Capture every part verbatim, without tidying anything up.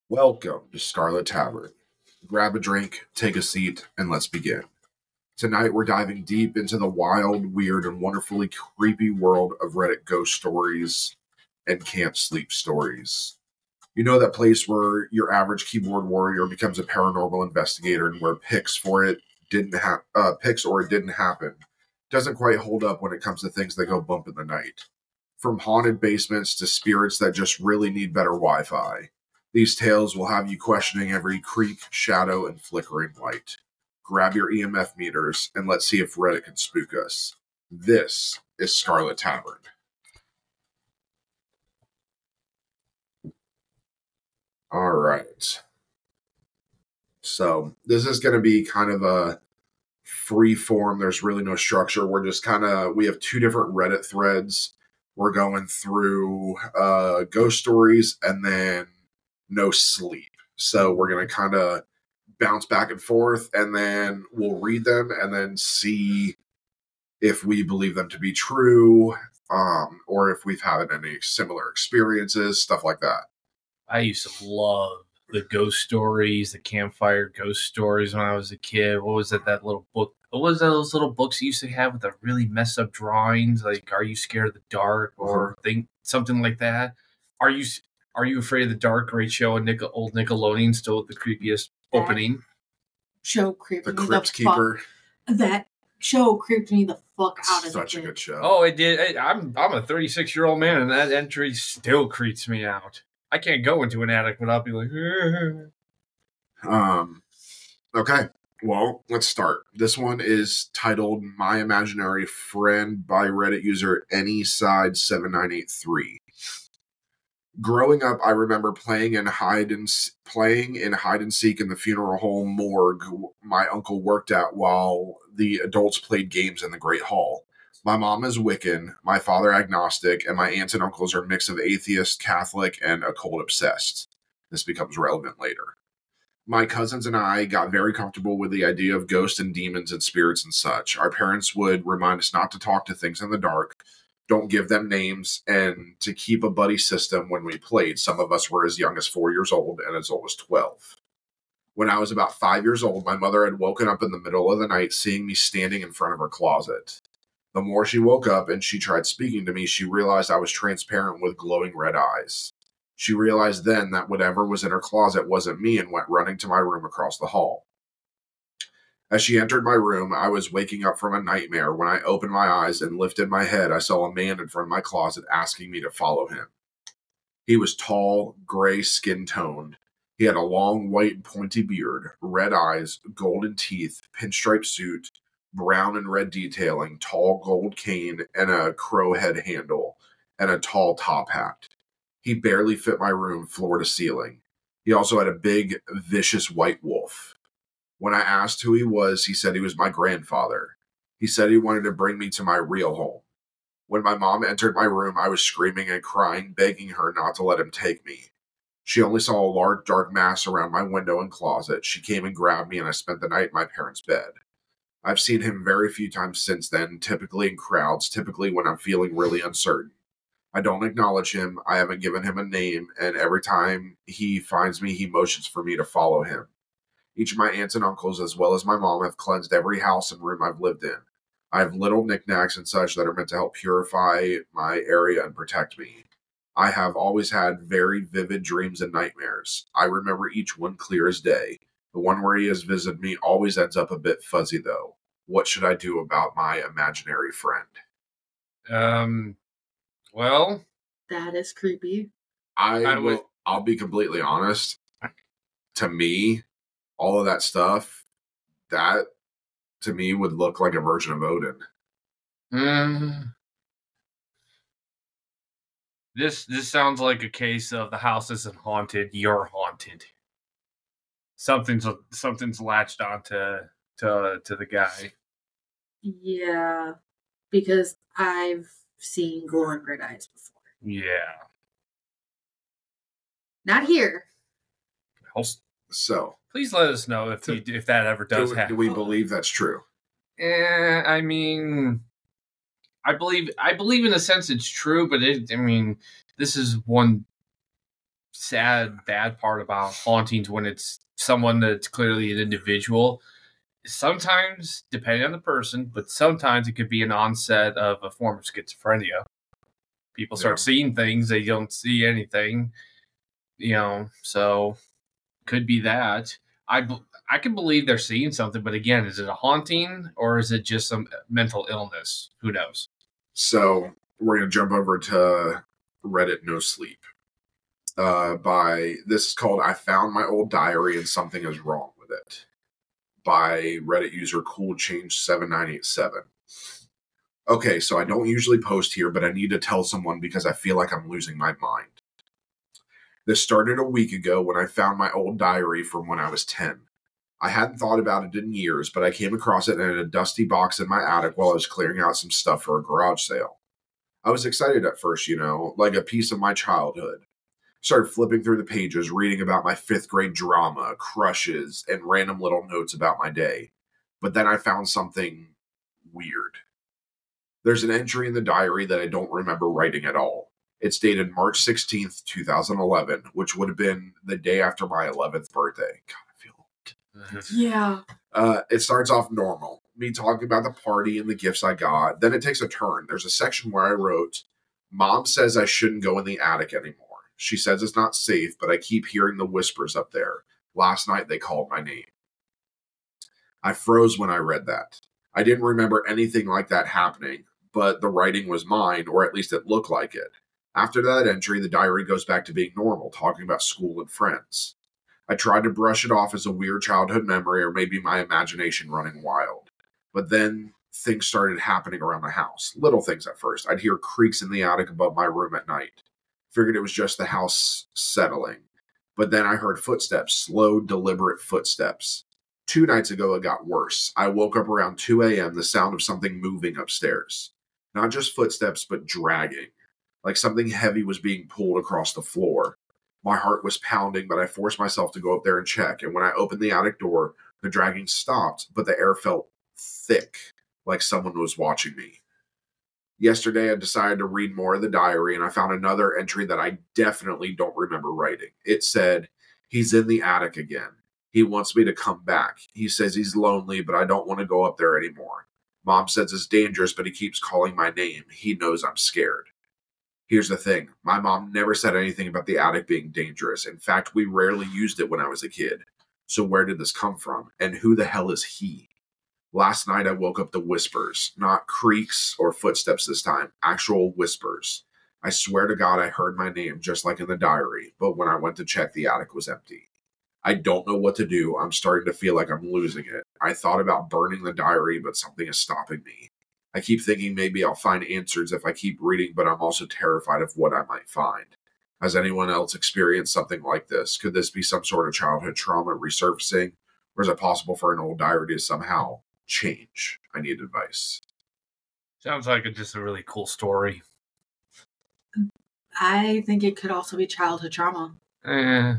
Welcome to Scarlet Tavern. Grab a drink, take a seat, and let's begin. Tonight we're diving deep into the wild, weird, and wonderfully creepy world of Reddit ghost stories and can't sleep stories. You know that place where your average keyboard warrior becomes a paranormal investigator and where picks for it didn't have uh, picks or it didn't happen doesn't quite hold up when it comes to things that go bump in the night. From haunted basements to spirits that just really need better Wi-Fi. These tales will have you questioning every creak, shadow, and flickering light. Grab your E M F meters and let's see if Reddit can spook us. This is Scarlet Tavern. All right. So this is going to be kind of a free form. There's really no structure. We're just kind of, we have two different Reddit threads. We're going through uh, ghost stories and then no sleep. So we're going to kind of bounce back and forth, and then we'll read them and then see if we believe them to be true, um, or if we've had any similar experiences, stuff like that. I used to love the ghost stories, the campfire ghost stories when I was a kid. What was it, that little book? What was those little books you used to have with the really messed up drawings? Like, Are You Scared of the Dark? Or think something like that. Are you Are You Afraid of the Dark? Great show on Nickel, old Nickelodeon, still with the creepiest opening. Show creeped The me Crypt the Keeper. Fuck. That show creeped me the fuck out of Such a, a good show. Oh, it did. I, I'm I'm a thirty-six year old man, and that entry still creeps me out. I can't go into an attic without being like. um. Okay. Well, let's start. This one is titled "My Imaginary Friend" by Reddit user Anyside seven nine eight three. Growing up, I remember playing in hide and playing in hide and seek in the funeral home morgue my uncle worked at, while the adults played games in the Great Hall. My mom is Wiccan, my father agnostic, and my aunts and uncles are a mix of atheist, Catholic, and occult obsessed. This becomes relevant later. My cousins and I got very comfortable with the idea of ghosts and demons and spirits and such. Our parents would remind us not to talk to things in the dark, don't give them names, and to keep a buddy system when we played. Some of us were as young as four years old and as old as twelve. When I was about five years old, my mother had woken up in the middle of the night seeing me standing in front of her closet. The more she woke up and she tried speaking to me, she realized I was transparent with glowing red eyes. She realized then that whatever was in her closet wasn't me and went running to my room across the hall. As she entered my room, I was waking up from a nightmare. When I opened my eyes and lifted my head, I saw a man in front of my closet asking me to follow him. He was tall, gray skin-toned. He had a long, white, pointy beard, red eyes, golden teeth, pinstripe suit, brown and red detailing, tall gold cane, and a crow head handle, and a tall top hat. He barely fit my room floor to ceiling. He also had a big, vicious white wolf. When I asked who he was, he said he was my grandfather. He said he wanted to bring me to my real home. When my mom entered my room, I was screaming and crying, begging her not to let him take me. She only saw a large dark mass around my window and closet. She came and grabbed me, and I spent the night in my parents' bed. I've seen him very few times since then, typically in crowds, typically when I'm feeling really uncertain. I don't acknowledge him, I haven't given him a name, and every time he finds me, he motions for me to follow him. Each of my aunts and uncles, as well as my mom, have cleansed every house and room I've lived in. I have little knickknacks and such that are meant to help purify my area and protect me. I have always had very vivid dreams and nightmares. I remember each one clear as day. The one where he has visited me always ends up a bit fuzzy, though. What should I do about my imaginary friend? Um, well... That is creepy. I, I will, would... I'll be completely honest. To me... all of that stuff, that, to me, would look like a version of Odin. Mm. This this sounds like a case of the house isn't haunted, you're haunted. Something's something's latched onto to to the guy. Yeah, because I've seen glowing red eyes before. Yeah. Not here. So... please let us know if you, if that ever does do, happen. Do we believe that's true? Eh, I mean, I believe I believe in a sense it's true, but it, I mean, this is one sad, bad part about hauntings when it's someone that's clearly an individual. Sometimes, depending on the person, but sometimes it could be an onset of a form of schizophrenia. People start Yeah. seeing things, they don't see anything, you know, so could be that. I, b- I can believe they're seeing something, but again, is it a haunting or is it just some mental illness? Who knows? So we're going to jump over to Reddit No Sleep. Uh, by this is called I Found My Old Diary and Something Is Wrong with It, by Reddit user Cool Change seven nine eight seven. Okay, so I don't usually post here, but I need to tell someone because I feel like I'm losing my mind. This started a week ago when I found my old diary from when I was ten. I hadn't thought about it in years, but I came across it in a dusty box in my attic while I was clearing out some stuff for a garage sale. I was excited at first, you know, like a piece of my childhood. Started flipping through the pages, reading about my fifth grade drama, crushes, and random little notes about my day. But then I found something weird. There's an entry in the diary that I don't remember writing at all. It's dated March sixteenth, twenty eleven, which would have been the day after my eleventh birthday. God, I feel old. Yeah. Uh, it starts off normal. Me talking about the party and the gifts I got. Then it takes a turn. There's a section where I wrote, Mom says I shouldn't go in the attic anymore. She says it's not safe, but I keep hearing the whispers up there. Last night they called my name. I froze when I read that. I didn't remember anything like that happening, but the writing was mine, or at least it looked like it. After that entry, the diary goes back to being normal, talking about school and friends. I tried to brush it off as a weird childhood memory or maybe my imagination running wild. But then things started happening around the house. Little things at first. I'd hear creaks in the attic above my room at night. Figured it was just the house settling. But then I heard footsteps, slow, deliberate footsteps. Two nights ago, it got worse. I woke up around two a.m., the sound of something moving upstairs. Not just footsteps, but dragging. Like something heavy was being pulled across the floor. My heart was pounding, but I forced myself to go up there and check. And when I opened the attic door, the dragging stopped, but the air felt thick, like someone was watching me. Yesterday, I decided to read more of the diary, and I found another entry that I definitely don't remember writing. It said, he's in the attic again. He wants me to come back. He says he's lonely, but I don't want to go up there anymore. Mom says it's dangerous, but he keeps calling my name. He knows I'm scared. Here's the thing. My mom never said anything about the attic being dangerous. In fact, we rarely used it when I was a kid. So where did this come from? And who the hell is he? Last night I woke up to whispers, not creaks or footsteps this time, actual whispers. I swear to God I heard my name just like in the diary, but when I went to check, the attic was empty. I don't know what to do. I'm starting to feel like I'm losing it. I thought about burning the diary, but something is stopping me. I keep thinking maybe I'll find answers if I keep reading, but I'm also terrified of what I might find. Has anyone else experienced something like this? Could this be some sort of childhood trauma resurfacing? Or is it possible for an old diary to somehow change? I need advice. Sounds like it's just a really cool story. I think it could also be childhood trauma. Eh, I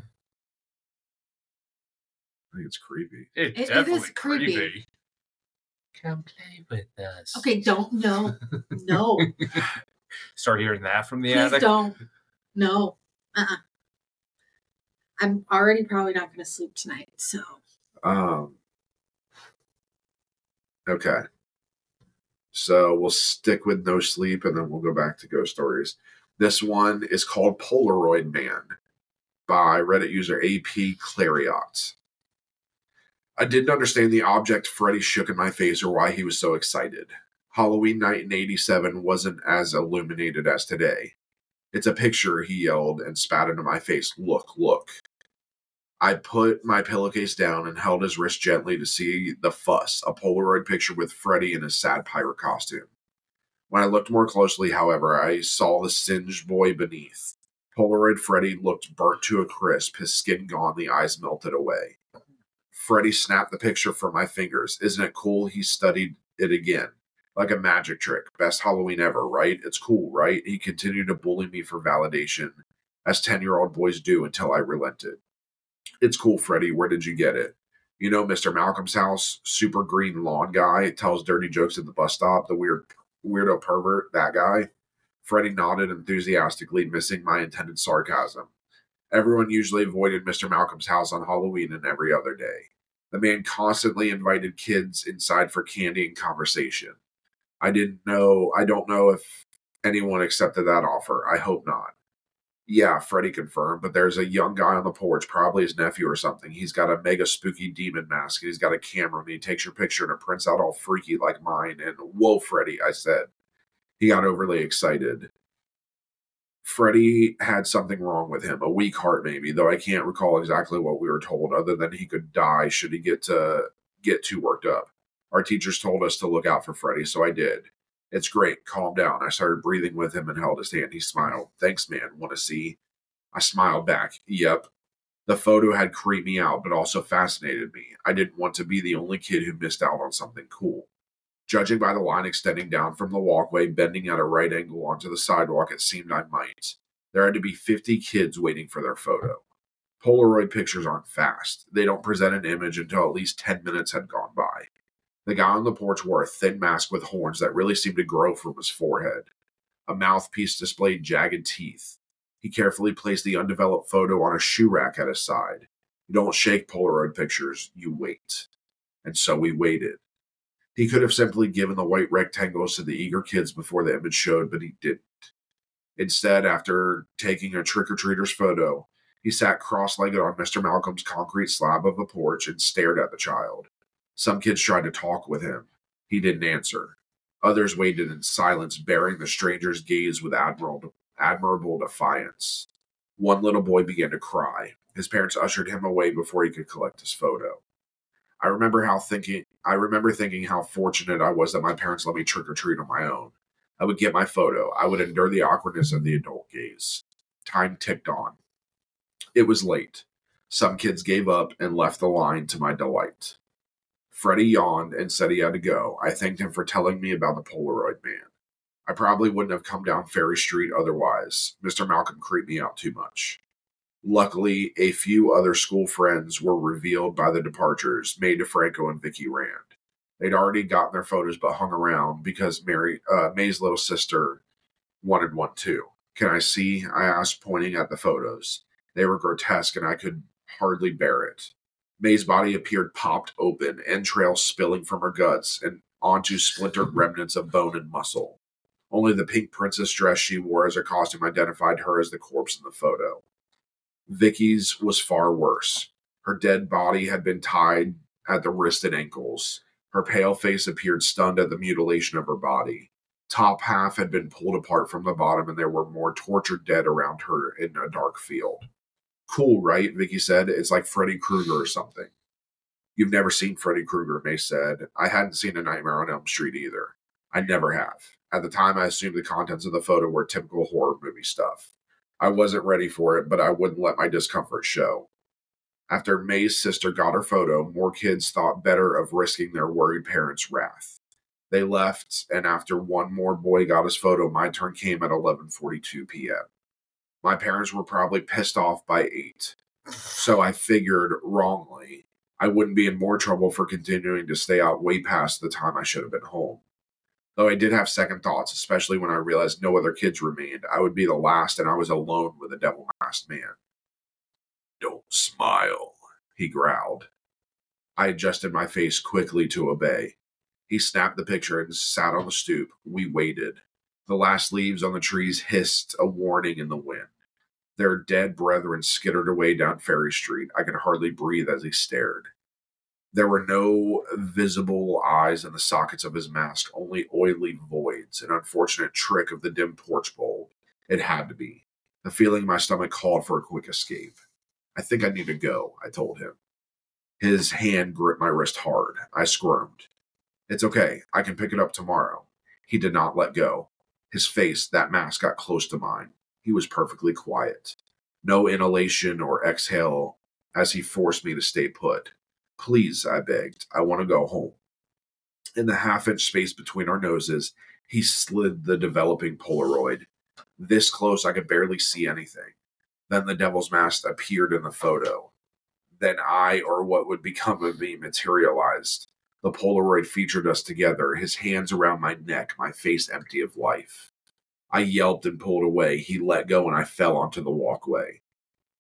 think it's creepy. it's It- it definitely is creepy. creepy. Come play with us. Okay, don't. No. No. Start hearing that from the Please attic. don't. No. Uh-uh. I'm already probably not going to sleep tonight, so. Um. Okay. So we'll stick with No Sleep and then we'll go back to ghost stories. This one is called Polaroid Man by Reddit user A P Clariot. I didn't understand the object Freddy shook in my face or why he was so excited. Halloween night in eighty-seven wasn't as illuminated as today. It's a picture, he yelled and spat into my face. Look, look. I put my pillowcase down and held his wrist gently to see the fuss, a Polaroid picture with Freddy in his sad pirate costume. When I looked more closely, however, I saw the singed boy beneath. Polaroid Freddy looked burnt to a crisp, his skin gone, the eyes melted away. Freddy snapped the picture from my fingers. Isn't it cool? He studied it again. Like a magic trick. Best Halloween ever, right? It's cool, right? He continued to bully me for validation, as ten-year-old boys do until I relented. It's cool, Freddy. Where did you get it? You know Mister Malcolm's house? Super green lawn guy. Tells dirty jokes at the bus stop. The weird weirdo pervert. That guy? Freddy nodded enthusiastically, missing my intended sarcasm. Everyone usually avoided Mister Malcolm's house on Halloween and every other day. The man constantly invited kids inside for candy and conversation. I didn't know, I don't know if anyone accepted that offer. I hope not. Yeah, Freddy confirmed, but there's a young guy on the porch, probably his nephew or something. He's got a mega spooky demon mask, and he's got a camera, and he takes your picture, and it prints out all freaky like mine. And, whoa, Freddy, I said. He got overly excited. Freddy had something wrong with him, a weak heart maybe, though I can't recall exactly what we were told, other than he could die should he get to get too worked up. Our teachers told us to look out for Freddy, so I did. It's great. Calm down. I started breathing with him and held his hand. He smiled. Thanks, man. Want to see? I smiled back. Yep. The photo had creeped me out, but also fascinated me. I didn't want to be the only kid who missed out on something cool. Judging by the line extending down from the walkway, bending at a right angle onto the sidewalk, it seemed I might. There had to be fifty kids waiting for their photo. Polaroid pictures aren't fast. They don't present an image until at least ten minutes had gone by. The guy on the porch wore a thin mask with horns that really seemed to grow from his forehead. A mouthpiece displayed jagged teeth. He carefully placed the undeveloped photo on a shoe rack at his side. You don't shake Polaroid pictures, you wait. And so we waited. He could have simply given the white rectangles to the eager kids before the image showed, but he didn't. Instead, after taking a trick-or-treater's photo, he sat cross-legged on Mister Malcolm's concrete slab of a porch and stared at the child. Some kids tried to talk with him. He didn't answer. Others waited in silence, bearing the stranger's gaze with admirable, admirable defiance. One little boy began to cry. His parents ushered him away before he could collect his photo. I remember how thinking. I remember thinking how fortunate I was that my parents let me trick-or-treat on my own. I would get my photo. I would endure the awkwardness of the adult gaze. Time ticked on. It was late. Some kids gave up and left the line to my delight. Freddy yawned and said he had to go. I thanked him for telling me about the Polaroid man. I probably wouldn't have come down Ferry Street otherwise. Mister Malcolm creeped me out too much. Luckily, a few other school friends were revealed by the departures, May DeFranco and Vicky Rand. They'd already gotten their photos but hung around because Mary, uh, May's little sister wanted one too. Can I see? I asked, pointing at the photos. They were grotesque and I could hardly bear it. May's body appeared popped open, entrails spilling from her guts and onto splintered remnants of bone and muscle. Only the pink princess dress she wore as her costume identified her as the corpse in the photo. Vicky's was far worse. Her dead body had been tied at the wrist and ankles. Her pale face appeared stunned at the mutilation of her body. Top half had been pulled apart from the bottom, and there were more tortured dead around her in a dark field. Cool, right? Vicky said. It's like Freddy Krueger or something. You've never seen Freddy Krueger, May said. I hadn't seen A Nightmare on Elm Street either. I never have. At the time, I assumed the contents of the photo were typical horror movie stuff. I wasn't ready for it, but I wouldn't let my discomfort show. After May's sister got her photo, more kids thought better of risking their worried parents' wrath. They left, and after one more boy got his photo, my turn came at eleven forty-two p.m. My parents were probably pissed off by eight, so I figured, wrongly, I wouldn't be in more trouble for continuing to stay out way past the time I should have been home. Though I did have second thoughts, especially when I realized no other kids remained. I would be the last, and I was alone with a devil-masked man. Don't smile, he growled. I adjusted my face quickly to obey. He snapped the picture and sat on the stoop. We waited. The last leaves on the trees hissed a warning in the wind. Their dead brethren skittered away down Ferry Street. I could hardly breathe as he stared. There were no visible eyes in the sockets of his mask, only oily voids, an unfortunate trick of the dim porch bulb. It had to be. The feeling in my stomach called for a quick escape. I think I need to go, I told him. His hand gripped my wrist hard. I squirmed. It's okay. I can pick it up tomorrow. He did not let go. His face, that mask, got close to mine. He was perfectly quiet. No inhalation or exhale as he forced me to stay put. Please, I begged. I want to go home. In the half-inch space between our noses, he slid the developing Polaroid. This close, I could barely see anything. Then the devil's mask appeared in the photo. Then I, or what would become of me, materialized. The Polaroid featured us together, his hands around my neck, my face empty of life. I yelped and pulled away. He let go and I fell onto the walkway.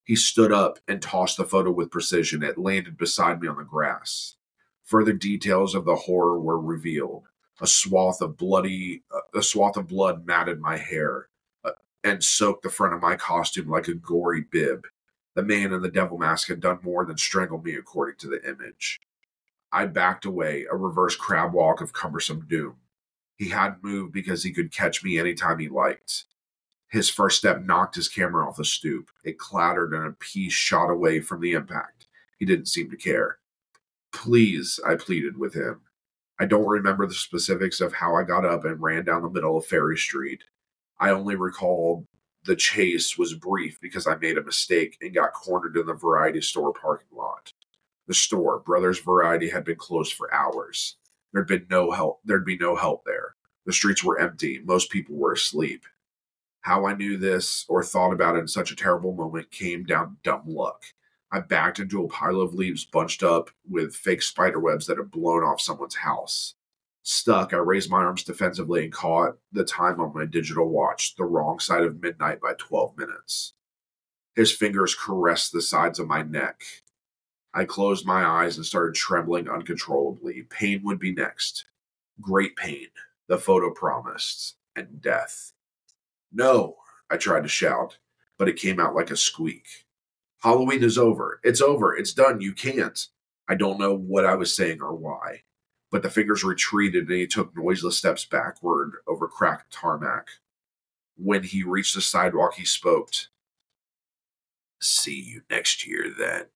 He stood up and tossed the photo with precision. It landed beside me on the grass. Further details of the horror were revealed. A swath of bloody, a swath of blood matted my hair uh, and soaked the front of my costume like a gory bib. The man in the devil mask had done more than strangle me, according to the image. I backed away, a reverse crab walk of cumbersome doom. He hadn't moved because he could catch me anytime he liked. His first step knocked his camera off the stoop. It clattered and a piece shot away from the impact. He didn't seem to care. Please, I pleaded with him. I don't remember the specifics of how I got up and ran down the middle of Ferry Street. I only recall the chase was brief because I made a mistake and got cornered in the variety store parking lot. The store, Brothers Variety, had been closed for hours. There'd been no help. There'd be no help there. The streets were empty. Most people were asleep. How I knew this or thought about it in such a terrible moment came down to dumb luck. I backed into a pile of leaves bunched up with fake spider webs that had blown off someone's house. Stuck, I raised my arms defensively and caught the time on my digital watch, the wrong side of midnight by twelve minutes. His fingers caressed the sides of my neck. I closed my eyes and started trembling uncontrollably. Pain would be next. Great pain, the photo promised, and death. No, I tried to shout, but it came out like a squeak. Halloween is over. It's over. It's done. You can't. I don't know what I was saying or why, but the fingers retreated and he took noiseless steps backward over cracked tarmac. When he reached the sidewalk, he spoke. See you next year, then.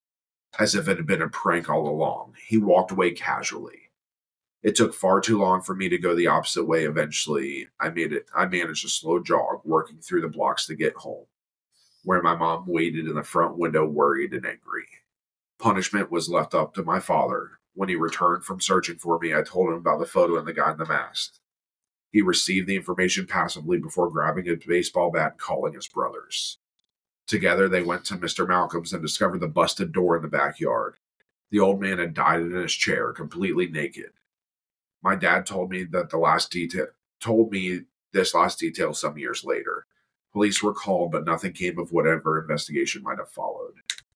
As if it had been a prank all along, he walked away casually. It took far too long for me to go the opposite way. Eventually, I made it. I managed a slow jog, working through the blocks to get home, where my mom waited in the front window, worried and angry. Punishment was left up to my father. When he returned from searching for me, I told him about the photo and the guy in the mask. He received the information passively before grabbing a baseball bat and calling his brothers. Together, they went to Mister Malcolm's and discovered the busted door in the backyard. The old man had died in his chair, completely naked. My dad told me that the last detail told me this last detail some years later. Police were called, but nothing came of whatever investigation might have followed.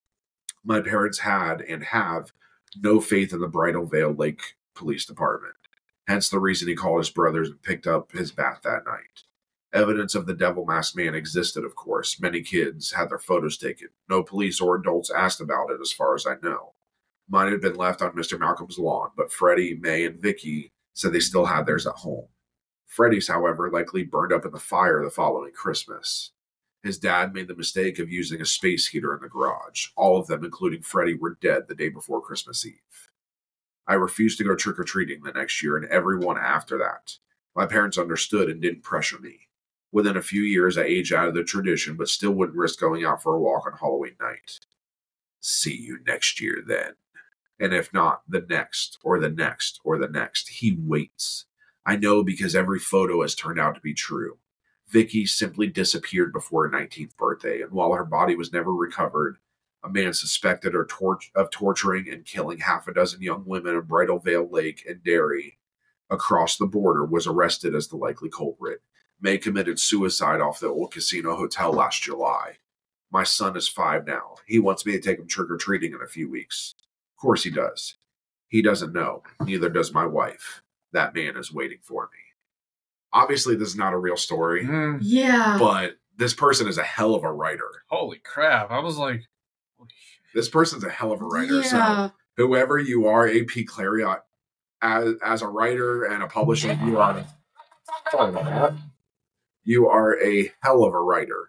My parents had and have no faith in the Bridal Veil Lake Police Department. Hence the reason he called his brothers and picked up his bat that night. Evidence of the devil masked man existed, of course. Many kids had their photos taken. No police or adults asked about it, as far as I know. Mine had been left on Mister Malcolm's lawn, but Freddie, May, and Vicky said they still had theirs at home. Freddie's, however, likely burned up in the fire the following Christmas. His dad made the mistake of using a space heater in the garage. All of them, including Freddie, were dead the day before Christmas Eve. I refused to go trick-or-treating the next year, and everyone after that. My parents understood and didn't pressure me. Within a few years, I aged out of the tradition, but still wouldn't risk going out for a walk on Halloween night. See you next year, then. And if not, the next, or the next, or the next. He waits. I know because every photo has turned out to be true. Vicky simply disappeared before her nineteenth birthday, and while her body was never recovered, a man suspected her tor- of torturing and killing half a dozen young women in Bridal Veil Lake and Derry across the border was arrested as the likely culprit. May committed suicide off the old casino hotel last July. My son is five now. He wants me to take him trick-or-treating in a few weeks. Of course he does. He doesn't know. Neither does my wife. That man is waiting for me. Obviously, this is not a real story. Mm. Yeah. But this person is a hell of a writer. Holy crap. I was like, holy shit. This person's a hell of a writer. Yeah. So whoever you are, A P Clariot, as, as a writer and a publisher, you are, sorry about that. You are a hell of a writer.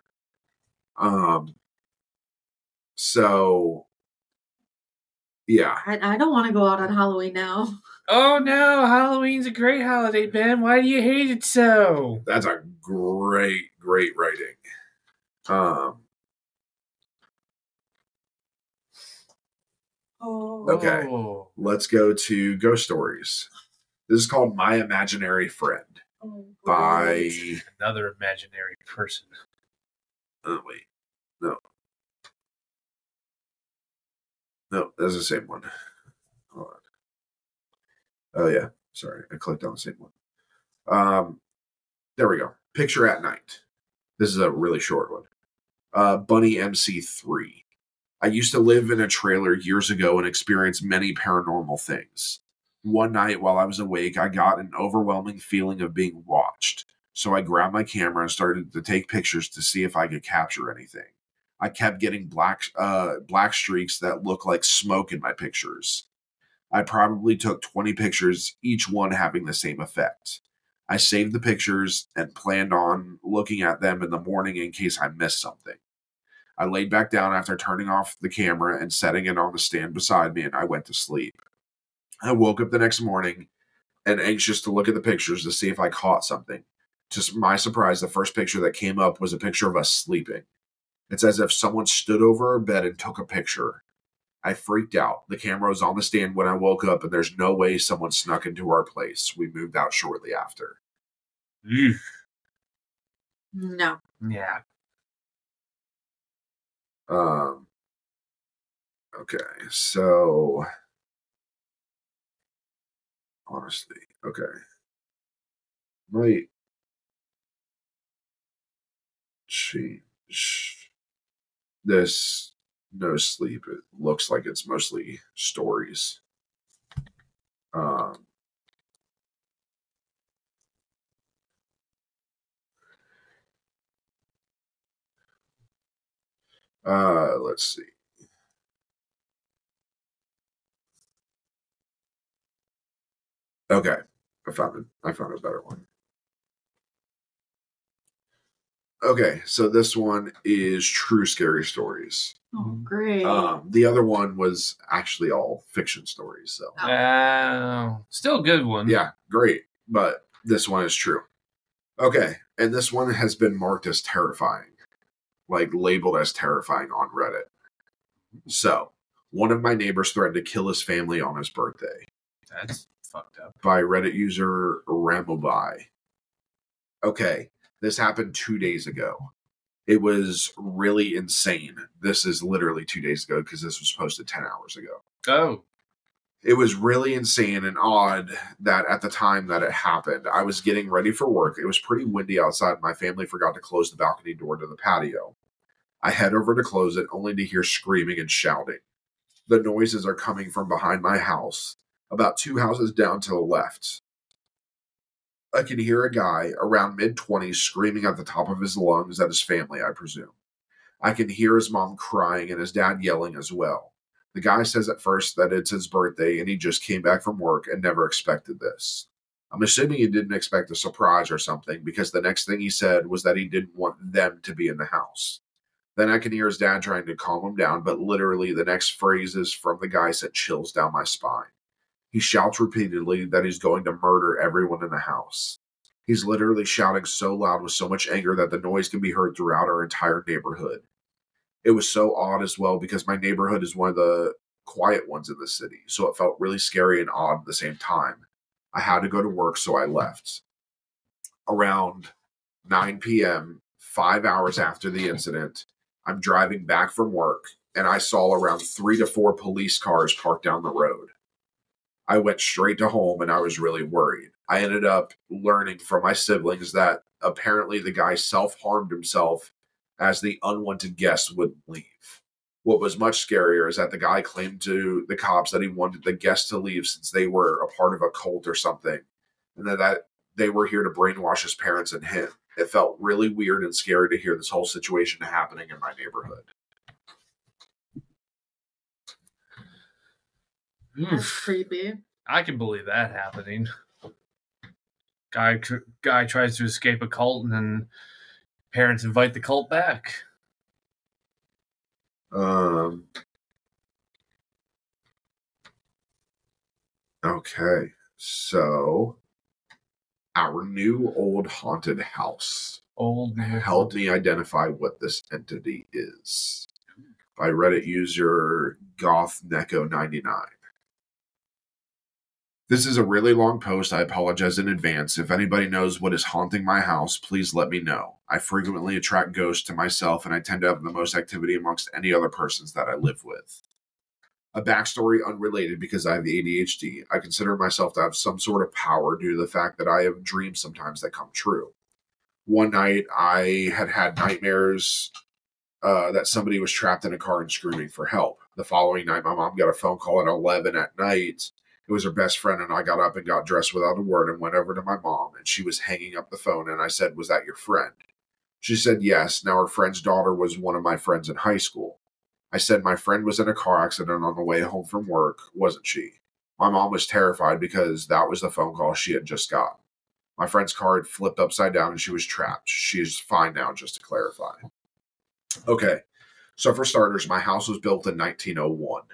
Um. So, yeah. I, I don't want to go out on Halloween now. Oh no, Halloween's a great holiday, Ben. Why do you hate it so? That's a great, great writing. Um. Oh. Okay. Oh. Let's go to Ghost Stories. This is called My Imaginary Friend Oh, by... great. Another imaginary person. Oh, wait. No. No, that's the same one. Hold on. Oh, yeah. Sorry. I clicked on the same one. Um, there we go. Picture at Night. This is a really short one. Uh, Bunny M C three. I used to live in a trailer years ago and experienced many paranormal things. One night while I was awake, I got an overwhelming feeling of being watched. So I grabbed my camera and started to take pictures to see if I could capture anything. I kept getting black uh, black streaks that look like smoke in my pictures. I probably took twenty pictures, each one having the same effect. I saved the pictures and planned on looking at them in the morning in case I missed something. I laid back down after turning off the camera and setting it on the stand beside me, and I went to sleep. I woke up the next morning and anxious to look at the pictures to see if I caught something. To my surprise, the first picture that came up was a picture of us sleeping. It's as if someone stood over our bed and took a picture. I freaked out. The camera was on the stand when I woke up, and there's no way someone snuck into our place. We moved out shortly after. Eesh. No. Yeah. Um. Okay, so honestly, okay, might change this. No sleep. It looks like it's mostly stories. Um. Uh. Let's see. Okay, I found it. I found a better one. Okay, so this one is true scary stories. Oh, great. Um, the other one was actually all fiction stories. So Oh. Uh, still a good one. yeah, great. But this one is true. Okay, and this one has been marked as terrifying, like labeled as terrifying on Reddit. So one of my neighbors threatened to kill his family on his birthday. That's fucked up. By Reddit user Ramobai. Okay, this happened two days ago. It was really insane. This is literally two days ago because this was posted ten hours ago. Oh. It was really insane and odd that at the time that it happened, I was getting ready for work. It was pretty windy outside. My family forgot to close the balcony door to the patio. I head over to close it only to hear screaming and shouting. The noises are coming from behind my house, about two houses down to the left. I can hear a guy around mid-twenties screaming at the top of his lungs at his family, I presume. I can hear his mom crying and his dad yelling as well. The guy says at first that it's his birthday and he just came back from work and never expected this. I'm assuming he didn't expect a surprise or something because the next thing he said was that he didn't want them to be in the house. Then I can hear his dad trying to calm him down, but literally the next phrases from the guy sent chills down my spine. He shouts repeatedly that he's going to murder everyone in the house. He's literally shouting so loud with so much anger that the noise can be heard throughout our entire neighborhood. It was so odd as well because my neighborhood is one of the quiet ones in the city, so it felt really scary and odd at the same time. I had to go to work, so I left. Around nine p.m., five hours after the incident, I'm driving back from work, and I saw around three to four police cars parked down the road. I went straight to home, and I was really worried. I ended up learning from my siblings that apparently the guy self-harmed himself as the unwanted guests would leave. What was much scarier is that the guy claimed to the cops that he wanted the guests to leave since they were a part of a cult or something, and that, that they were here to brainwash his parents and him. It felt really weird and scary to hear this whole situation happening in my neighborhood. That's creepy. I can believe that happening. Guy tr- guy tries to escape a cult, and then parents invite the cult back. Um. Okay, so our new old haunted house. Old Help me identify what this entity is. By Reddit user GothNeco ninety-nine. This is a really long post. I apologize in advance. If anybody knows what is haunting my house, please let me know. I frequently attract ghosts to myself, and I tend to have the most activity amongst any other persons that I live with. A backstory unrelated because I have A D H D. I consider myself to have some sort of power due to the fact that I have dreams sometimes that come true. One night, I had had nightmares uh, that somebody was trapped in a car and screaming for help. The following night, my mom got a phone call at eleven at night. It was her best friend, and I got up and got dressed without a word and went over to my mom, and she was hanging up the phone, and I said, "Was that your friend?" She said, "Yes." Now her friend's daughter was one of my friends in high school. I said, "My friend was in a car accident on the way home from work, wasn't she?" My mom was terrified because that was the phone call she had just got. My friend's car had flipped upside down and she was trapped. She's fine now, just to clarify. Okay, so for starters, my house was built in nineteen oh one.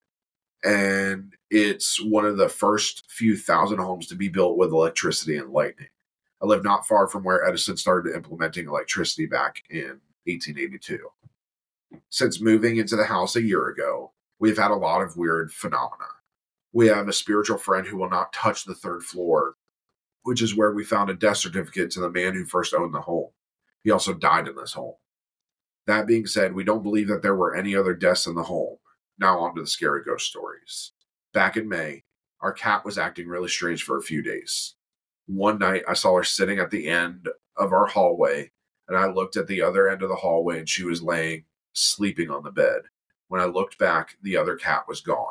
And it's one of the first few thousand homes to be built with electricity and lightning. I live not far from where Edison started implementing electricity back in eighteen eighty-two. Since moving into the house a year ago, we've had a lot of weird phenomena. We have a spiritual friend who will not touch the third floor, which is where we found a death certificate to the man who first owned the home. He also died in this home. That being said, we don't believe that there were any other deaths in the home. Now on to the scary ghost stories. Back in May, our cat was acting really strange for a few days. One night, I saw her sitting at the end of our hallway, and I looked at the other end of the hallway, and she was laying, sleeping on the bed. When I looked back, the other cat was gone.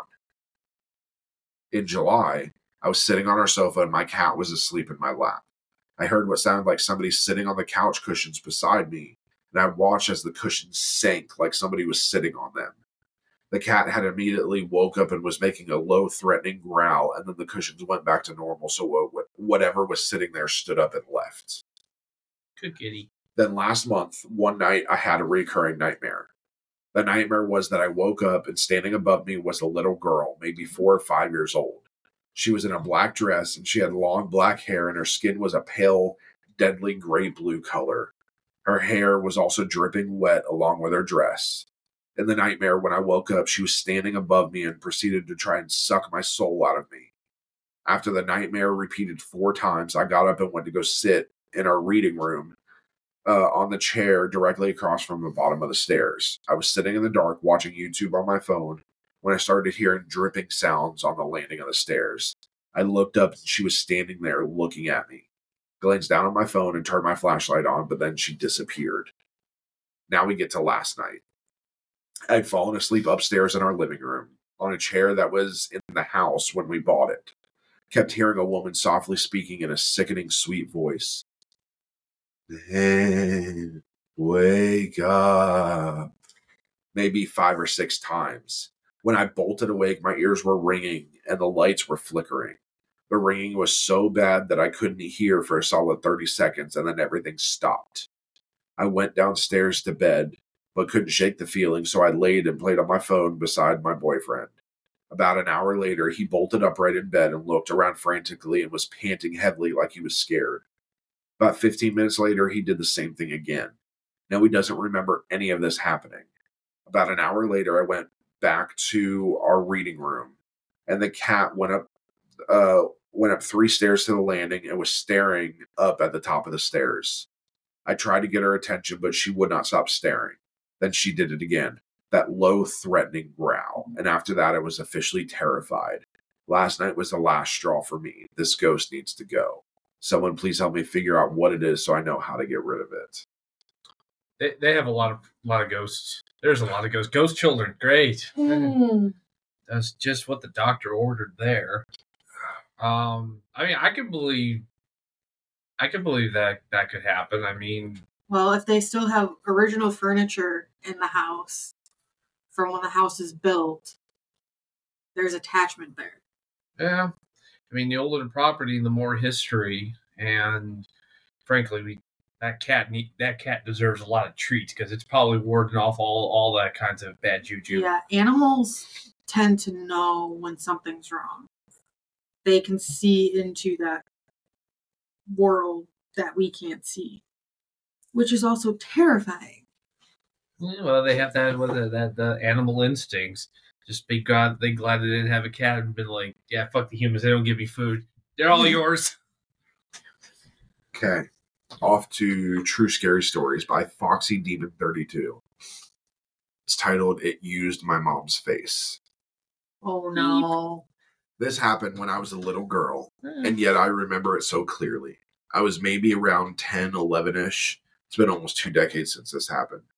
In July, I was sitting on our sofa, and my cat was asleep in my lap. I heard what sounded like somebody sitting on the couch cushions beside me, and I watched as the cushions sank like somebody was sitting on them. The cat had immediately woke up and was making a low, threatening growl, and then the cushions went back to normal, so whatever was sitting there stood up and left. Good kitty. Then last month, one night, I had a recurring nightmare. The nightmare was that I woke up, and standing above me was a little girl, maybe four or five years old. She was in a black dress, and she had long black hair, and her skin was a pale, deadly gray-blue color. Her hair was also dripping wet along with her dress. In the nightmare, when I woke up, she was standing above me and proceeded to try and suck my soul out of me. After the nightmare repeated four times, I got up and went to go sit in our reading room uh, on the chair directly across from the bottom of the stairs. I was sitting in the dark watching YouTube on my phone when I started hearing dripping sounds on the landing of the stairs. I looked up and she was standing there looking at me. Glanced down on my phone and turned my flashlight on, but then she disappeared. Now we get to last night. I had fallen asleep upstairs in our living room on a chair that was in the house when we bought it. Kept hearing a woman softly speaking in a sickening sweet voice. "Ben, wake up." Maybe five or six times. When I bolted awake, my ears were ringing and the lights were flickering. The ringing was so bad that I couldn't hear for a solid thirty seconds, and then everything stopped. I went downstairs to bed, but couldn't shake the feeling, so I laid and played on my phone beside my boyfriend. About an hour later, he bolted upright in bed and looked around frantically and was panting heavily like he was scared. About fifteen minutes later, he did the same thing again. Now he doesn't remember any of this happening. About an hour later, I went back to our reading room, and the cat went up uh, went up three stairs to the landing and was staring up at the top of the stairs. I tried to get her attention, but she would not stop staring. Then she did it again, that low, threatening growl, and after that I was officially terrified. Last night was the last straw for me. This ghost needs to go. Someone please help me figure out what it is so I know how to get rid of it. They they have a lot of lot of ghosts. There's a lot of ghosts. Ghost children, great. Hmm. That's just what the doctor ordered there. Um, I mean, I can believe, I can believe that that could happen. I mean, Well, if they still have original furniture in the house from when the house is built, there's attachment there. yeah. I mean, the older the property, the more history, and frankly, we that cat need that cat deserves a lot of treats because it's probably warding off all all that kinds of bad juju. Yeah, animals tend to know when something's wrong. They can see into that world that we can't see, which is also terrifying. Yeah, well, they have that with the, that the animal instincts. Just be glad they glad they didn't have a cat and been like, yeah, fuck the humans. They don't give me food. They're all yours. Okay. Off to True Scary Stories by Foxy Demon thirty-two. It's titled It Used My Mom's Face. Oh no. This happened when I was a little girl, and yet I remember it so clearly. I was maybe around ten, eleven-ish. It's been almost two decades since this happened.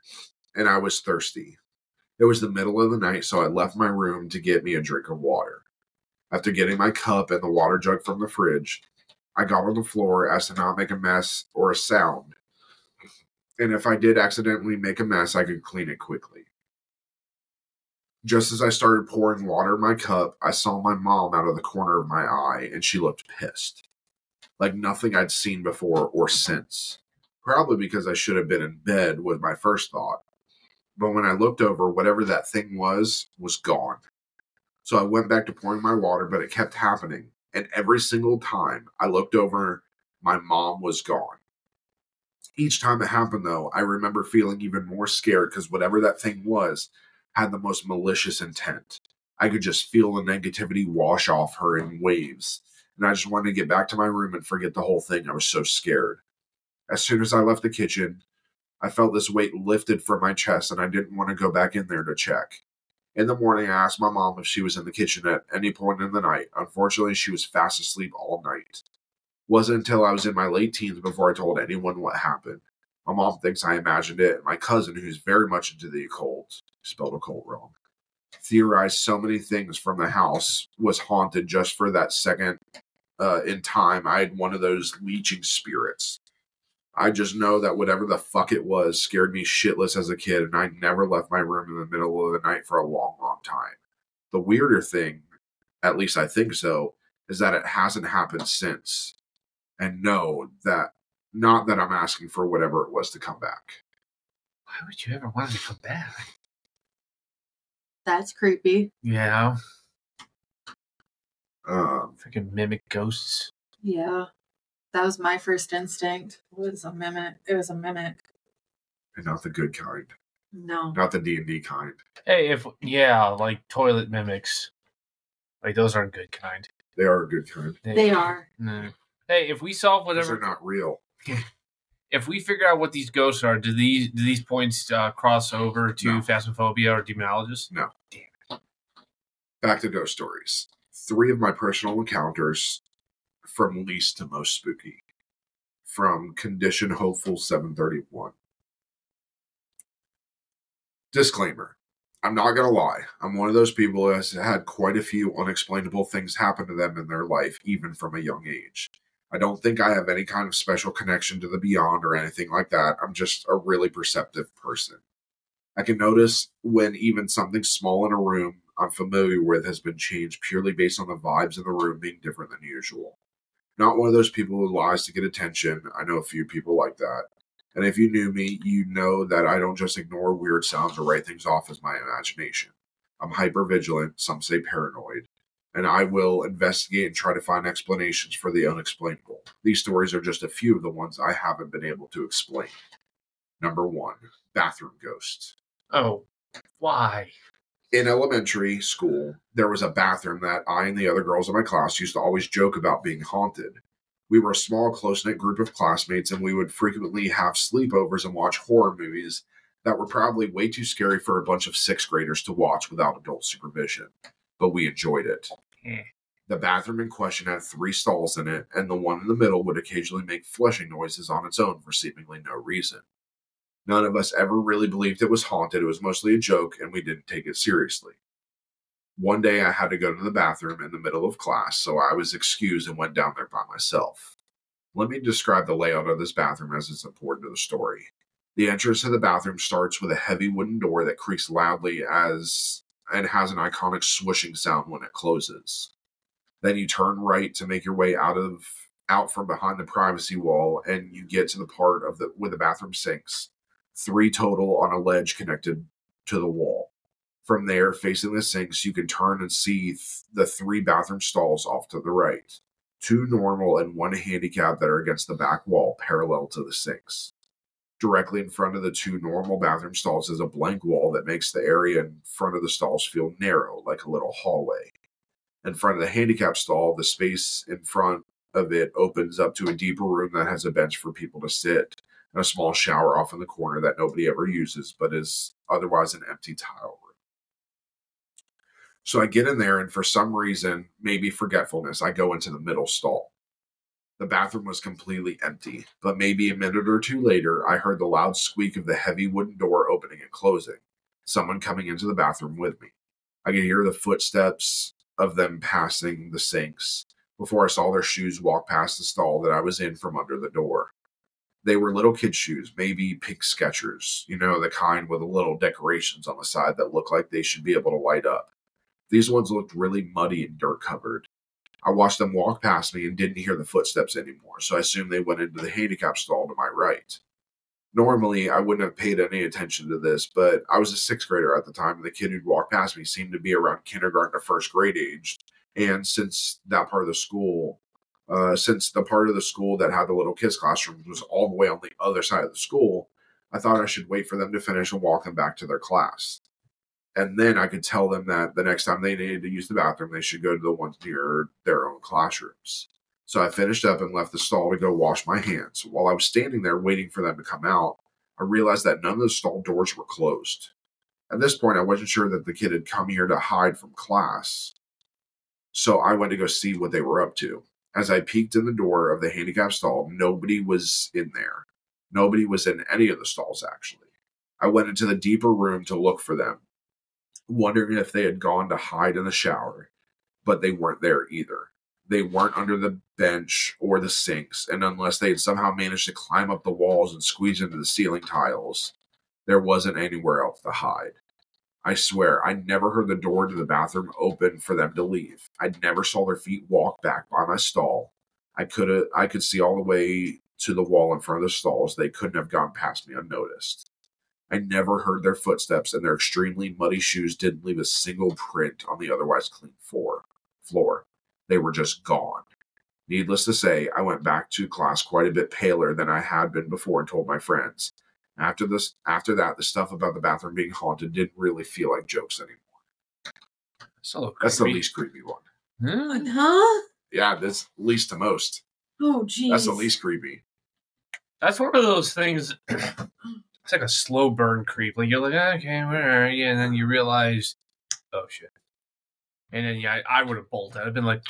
and I was thirsty. It was the middle of the night, so I left my room to get me a drink of water. After getting my cup and the water jug from the fridge, I got on the floor as to not make a mess or a sound. And if I did accidentally make a mess, I could clean it quickly. Just as I started pouring water in my cup, I saw my mom out of the corner of my eye, and she looked pissed. Like nothing I'd seen before or since. Probably because I should have been in bed was my first thought. But when I looked over, whatever that thing was, was gone. So I went back to pouring my water, but it kept happening. And every single time I looked over, my mom was gone. Each time it happened, though, I remember feeling even more scared because whatever that thing was had the most malicious intent. I could just feel the negativity wash off her in waves. And I just wanted to get back to my room and forget the whole thing. I was so scared. As soon as I left the kitchen, I felt this weight lifted from my chest, and I didn't want to go back in there to check. In the morning, I asked my mom if she was in the kitchen at any point in the night. Unfortunately, she was fast asleep all night. It wasn't until I was in my late teens before I told anyone what happened. My mom thinks I imagined it, and my cousin, who's very much into the occult, spelled occult wrong, theorized so many things from the house was haunted just for that second uh, in time. I had one of those leeching spirits. I just know that whatever the fuck it was scared me shitless as a kid, and I never left my room in the middle of the night for a long, long time. The weirder thing, at least I think so, is that it hasn't happened since. And no, that not that I'm asking for whatever it was to come back. Why would you ever want it to come back? That's creepy. Yeah. Um, Freaking mimic ghosts. Yeah. That was my first instinct. It was a mimic. It was a mimic. and not the good kind, No. not the D and D kind. Hey, if yeah, like toilet mimics, like those aren't good kind. They are a good kind. They are. No. Hey, if we solve Because whatever, they're not real. if we figure out what these ghosts are, do these do these points uh, cross over to No. Phasmophobia or Demonologist? No. Back to ghost stories. Three of my personal encounters, from least to most spooky. From Condition Hopeful seven thirty-one. Disclaimer. I'm not going to lie. I'm one of those people who has had quite a few unexplainable things happen to them in their life, even from a young age. I don't think I have any kind of special connection to the beyond or anything like that. I'm just a really perceptive person. I can notice when even something small in a room I'm familiar with has been changed purely based on the vibes in the room being different than usual. Not one of those people who lies to get attention. I know a few people like that. And if you knew me, you know that I don't just ignore weird sounds or write things off as my imagination. I'm hypervigilant, some say paranoid, and I will investigate and try to find explanations for the unexplainable. These stories are just a few of the ones I haven't been able to explain. Number one, bathroom ghosts. Oh, why? In elementary school, there was a bathroom that I and the other girls in my class used to always joke about being haunted. We were a small, close-knit group of classmates, and we would frequently have sleepovers and watch horror movies that were probably way too scary for a bunch of sixth graders to watch without adult supervision. But we enjoyed it. Eh. The bathroom in question had three stalls in it, and the one in the middle would occasionally make flushing noises on its own for seemingly no reason. None of us ever really believed it was haunted. It was mostly a joke, and we didn't take it seriously. One day I had to go to the bathroom in the middle of class, so I was excused and went down there by myself. Let me describe the layout of this bathroom as it's important to the story. The entrance to the bathroom starts with a heavy wooden door that creaks loudly as and has an iconic swishing sound when it closes. Then you turn right to make your way out of out from behind the privacy wall, and you get to the part of the where the bathroom sinks. Three total on a ledge connected to the wall. From there, facing the sinks, you can turn and see th- the three bathroom stalls off to the right. Two normal and one handicap that are against the back wall, parallel to the sinks. Directly in front of the two normal bathroom stalls is a blank wall that makes the area in front of the stalls feel narrow, like a little hallway. In front of the handicap stall, the space in front of it opens up to a deeper room that has a bench for people to sit, and a small shower off in the corner that nobody ever uses, but is otherwise an empty tile room. So I get in there, and for some reason, maybe forgetfulness, I go into the middle stall. The bathroom was completely empty, but maybe a minute or two later, I heard the loud squeak of the heavy wooden door opening and closing, someone coming into the bathroom with me. I could hear the footsteps of them passing the sinks before I saw their shoes walk past the stall that I was in from under the door. They were little kid shoes, maybe pink Skechers, you know, the kind with the little decorations on the side that look like they should be able to light up. These ones looked really muddy and dirt covered. I watched them walk past me and didn't hear the footsteps anymore, so I assumed they went into the handicap stall to my right. Normally, I wouldn't have paid any attention to this, but I was a sixth grader at the time, and the kid who'd walked past me seemed to be around kindergarten to first grade age. And since that part of the school, uh, since the part of the school that had the little kids' classrooms was all the way on the other side of the school, I thought I should wait for them to finish and walk them back to their class. And then I could tell them that the next time they needed to use the bathroom, they should go to the ones near their own classrooms. So I finished up and left the stall to go wash my hands. While I was standing there waiting for them to come out, I realized that none of the stall doors were closed. At this point, I wasn't sure that the kid had come here to hide from class. So I went to go see what they were up to. As I peeked in the door of the handicap stall, nobody was in there. Nobody was in any of the stalls, actually. I went into the deeper room to look for them, wondering if they had gone to hide in the shower, but they weren't there either. They weren't under the bench or the sinks, and unless they had somehow managed to climb up the walls and squeeze into the ceiling tiles, there wasn't anywhere else to hide. I swear, I never heard the door to the bathroom open for them to leave. I never saw their feet walk back by my stall. I could I could see all the way to the wall in front of the stalls. They couldn't have gone past me unnoticed. I never heard their footsteps, and their extremely muddy shoes didn't leave a single print on the otherwise clean floor. floor. They were just gone. Needless to say, I went back to class quite a bit paler than I had been before and told my friends. After this, after that, the stuff about the bathroom being haunted didn't really feel like jokes anymore. That's, a little That's the creepy. least creepy one. Huh? Huh? Yeah, that's least to most. Oh, geez. That's the least creepy. That's one of those things. It's like a slow burn creep. Like you're like, okay, where are you? And then you realize, oh shit. And then yeah, I, I would have bolted. I'd been like,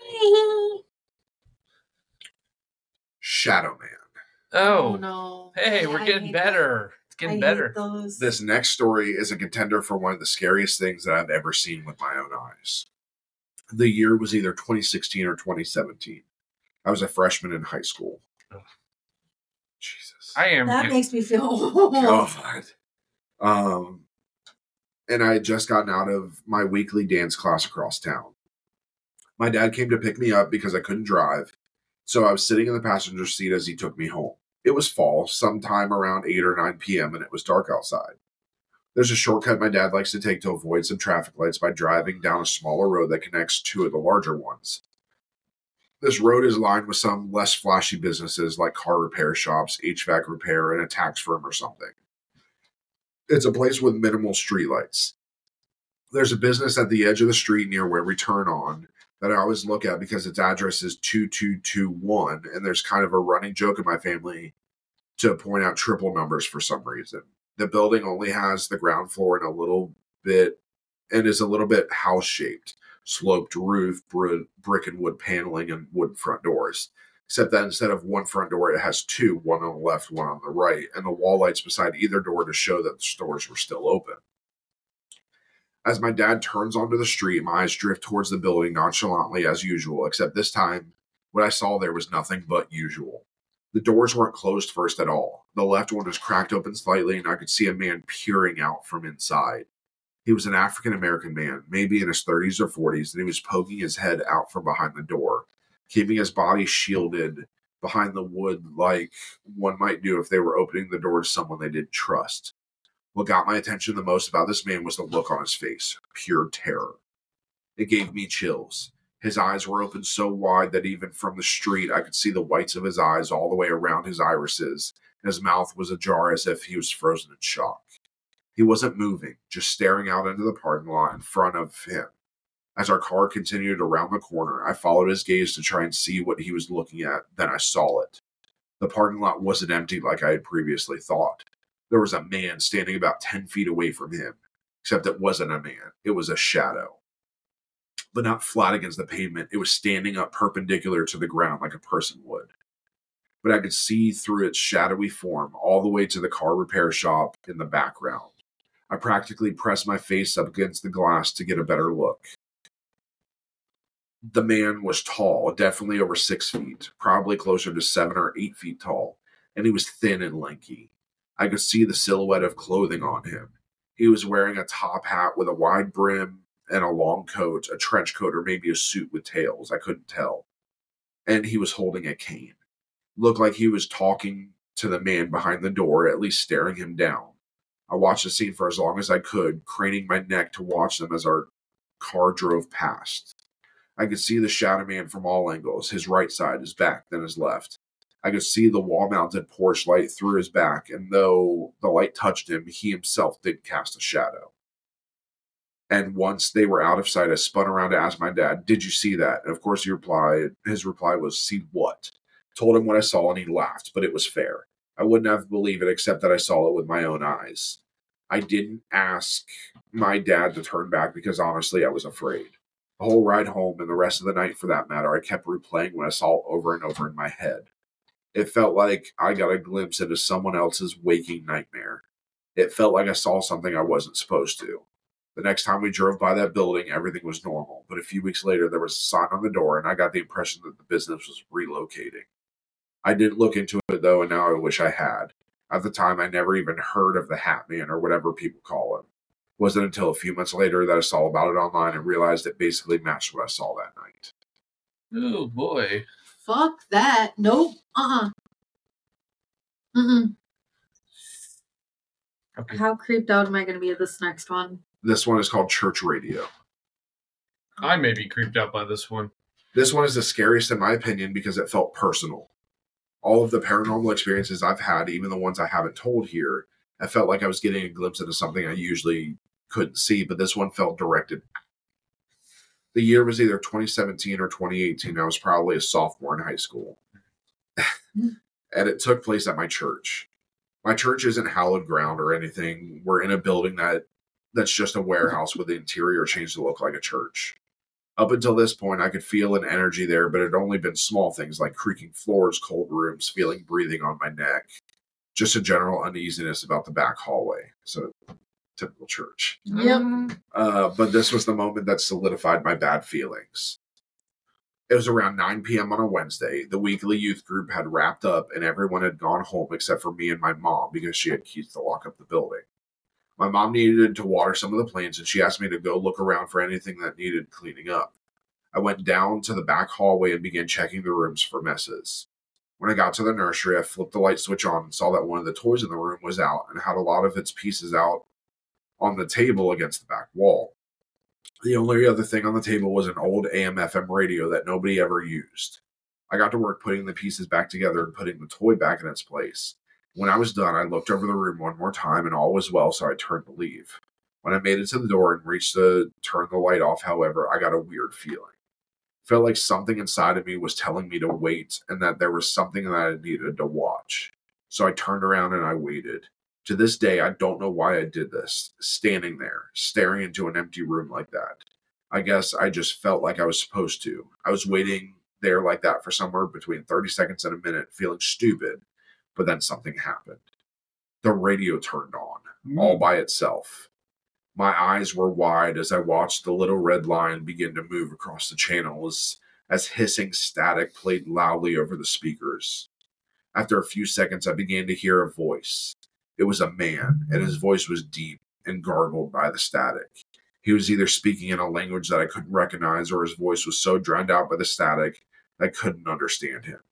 Shadow Man. oh, Oh, no. hey, I- we're I getting hate better. It's that. I getting hate better. those. This next story is a contender for one of the scariest things that I've ever seen with my own eyes. The year was either twenty sixteen or twenty seventeen. I was a freshman in high school. Ugh. Jesus. I am. That makes me feel old. God. Um, and I had just gotten out of my weekly dance class across town. My dad came to pick me up because I couldn't drive, so I was sitting in the passenger seat as he took me home. It was fall, sometime around eight or nine p.m., and it was dark outside. There's a shortcut my dad likes to take to avoid some traffic lights by driving down a smaller road that connects two of the larger ones. This road is lined with some less flashy businesses like car repair shops, H V A C repair, and a tax firm or something. It's a place with minimal streetlights. There's a business at the edge of the street near where we turn on that I always look at because its address is two two two one, and there's kind of a running joke in my family to point out triple numbers for some reason. The building only has the ground floor and a little bit, and is a little bit house-shaped. Sloped roof, br- brick and wood paneling, and wooden front doors. Except that instead of one front door, it has two, one on the left, one on the right, and the wall lights beside either door to show that the stores were still open. As my dad turns onto the street, my eyes drift towards the building nonchalantly as usual, except this time, what I saw there was nothing but usual. The doors weren't closed first at all. The left one was cracked open slightly, and I could see a man peering out from inside. He was an African-American man, maybe in his thirties or forties, and he was poking his head out from behind the door, keeping his body shielded behind the wood like one might do if they were opening the door to someone they didn't trust. What got my attention the most about this man was the look on his face, pure terror. It gave me chills. His eyes were open so wide that even from the street I could see the whites of his eyes all the way around his irises, and his mouth was ajar as if he was frozen in shock. He wasn't moving, just staring out into the parking lot in front of him. As our car continued around the corner, I followed his gaze to try and see what he was looking at. Then I saw it. The parking lot wasn't empty like I had previously thought. There was a man standing about ten feet away from him, except it wasn't a man. It was a shadow. but not flat against the pavement. It was standing up perpendicular to the ground like a person would. But I could see through its shadowy form all the way to the car repair shop in the background. I practically pressed my face up against the glass to get a better look. The man was tall, definitely over six feet, probably closer to seven or eight feet tall, and he was thin and lanky. I could see the silhouette of clothing on him. He was wearing a top hat with a wide brim and a long coat, a trench coat, or maybe a suit with tails. I couldn't tell. And he was holding a cane. Looked like he was talking to the man behind the door, at least staring him down. I watched the scene for as long as I could, craning my neck to watch them as our car drove past. I could see the shadow man from all angles, his right side, his back, then his left. I could see the wall-mounted porch light through his back, and though the light touched him, he himself didn't cast a shadow. And once they were out of sight, I spun around to ask my dad, "Did you see that?" And of course he replied, his reply was, "See what?" Told him what I saw, and he laughed, but it was fair. I wouldn't have believed it except that I saw it with my own eyes. I didn't ask my dad to turn back because honestly I was afraid. The whole ride home and the rest of the night for that matter, I kept replaying what I saw over and over in my head. It felt like I got a glimpse into someone else's waking nightmare. It felt like I saw something I wasn't supposed to. The next time we drove by that building, everything was normal, but a few weeks later there was a sign on the door and I got the impression that the business was relocating. I didn't look into it though, and now I wish I had. At the time, I never even heard of the Hat Man or whatever people call him. It wasn't until a few months later that I saw about it online and realized it basically matched what I saw that night. Oh, boy. Fuck that. Nope. Uh-uh. Mm-mm. Okay. How creeped out am I going to be at this next one? This one is called Church Radio. I may be creeped out by this one. This one is the scariest in my opinion because it felt personal. All of the paranormal experiences I've had, even the ones I haven't told here, I felt like I was getting a glimpse into something I usually couldn't see, but this one felt directed. The year was either twenty seventeen or twenty eighteen. I was probably a sophomore in high school. And it took place at my church. My church isn't hallowed ground or anything. We're in a building that that's just a warehouse with the interior changed to look like a church. Up until this point, I could feel an energy there, but it had only been small things like creaking floors, cold rooms, feeling breathing on my neck. Just a general uneasiness about the back hallway. So, typical church. Yep. Uh, but this was the moment that solidified my bad feelings. It was around nine p.m. on a Wednesday. The weekly youth group had wrapped up and everyone had gone home except for me and my mom because she had keys to lock up the building. My mom needed to water some of the plants and she asked me to go look around for anything that needed cleaning up. I went down to the back hallway and began checking the rooms for messes. When I got to the nursery, I flipped the light switch on and saw that one of the toys in the room was out and had a lot of its pieces out on the table against the back wall. The only other thing on the table was an old A M F M radio that nobody ever used. I got to work putting the pieces back together and putting the toy back in its place. When I was done, I looked over the room one more time and all was well, so I turned to leave. When I made it to the door and reached to turn the light off, however, I got a weird feeling. It felt like something inside of me was telling me to wait and that there was something that I needed to watch. So I turned around and I waited. To this day, I don't know why I did this, standing there, staring into an empty room like that. I guess I just felt like I was supposed to. I was waiting there like that for somewhere between thirty seconds and a minute, feeling stupid, but then something happened. The radio turned on, mm. all by itself. My eyes were wide as I watched the little red line begin to move across the channels as hissing static played loudly over the speakers. After a few seconds, I began to hear a voice. It was a man, and his voice was deep and gargled by the static. He was either speaking in a language that I couldn't recognize, or his voice was so drowned out by the static I couldn't understand him.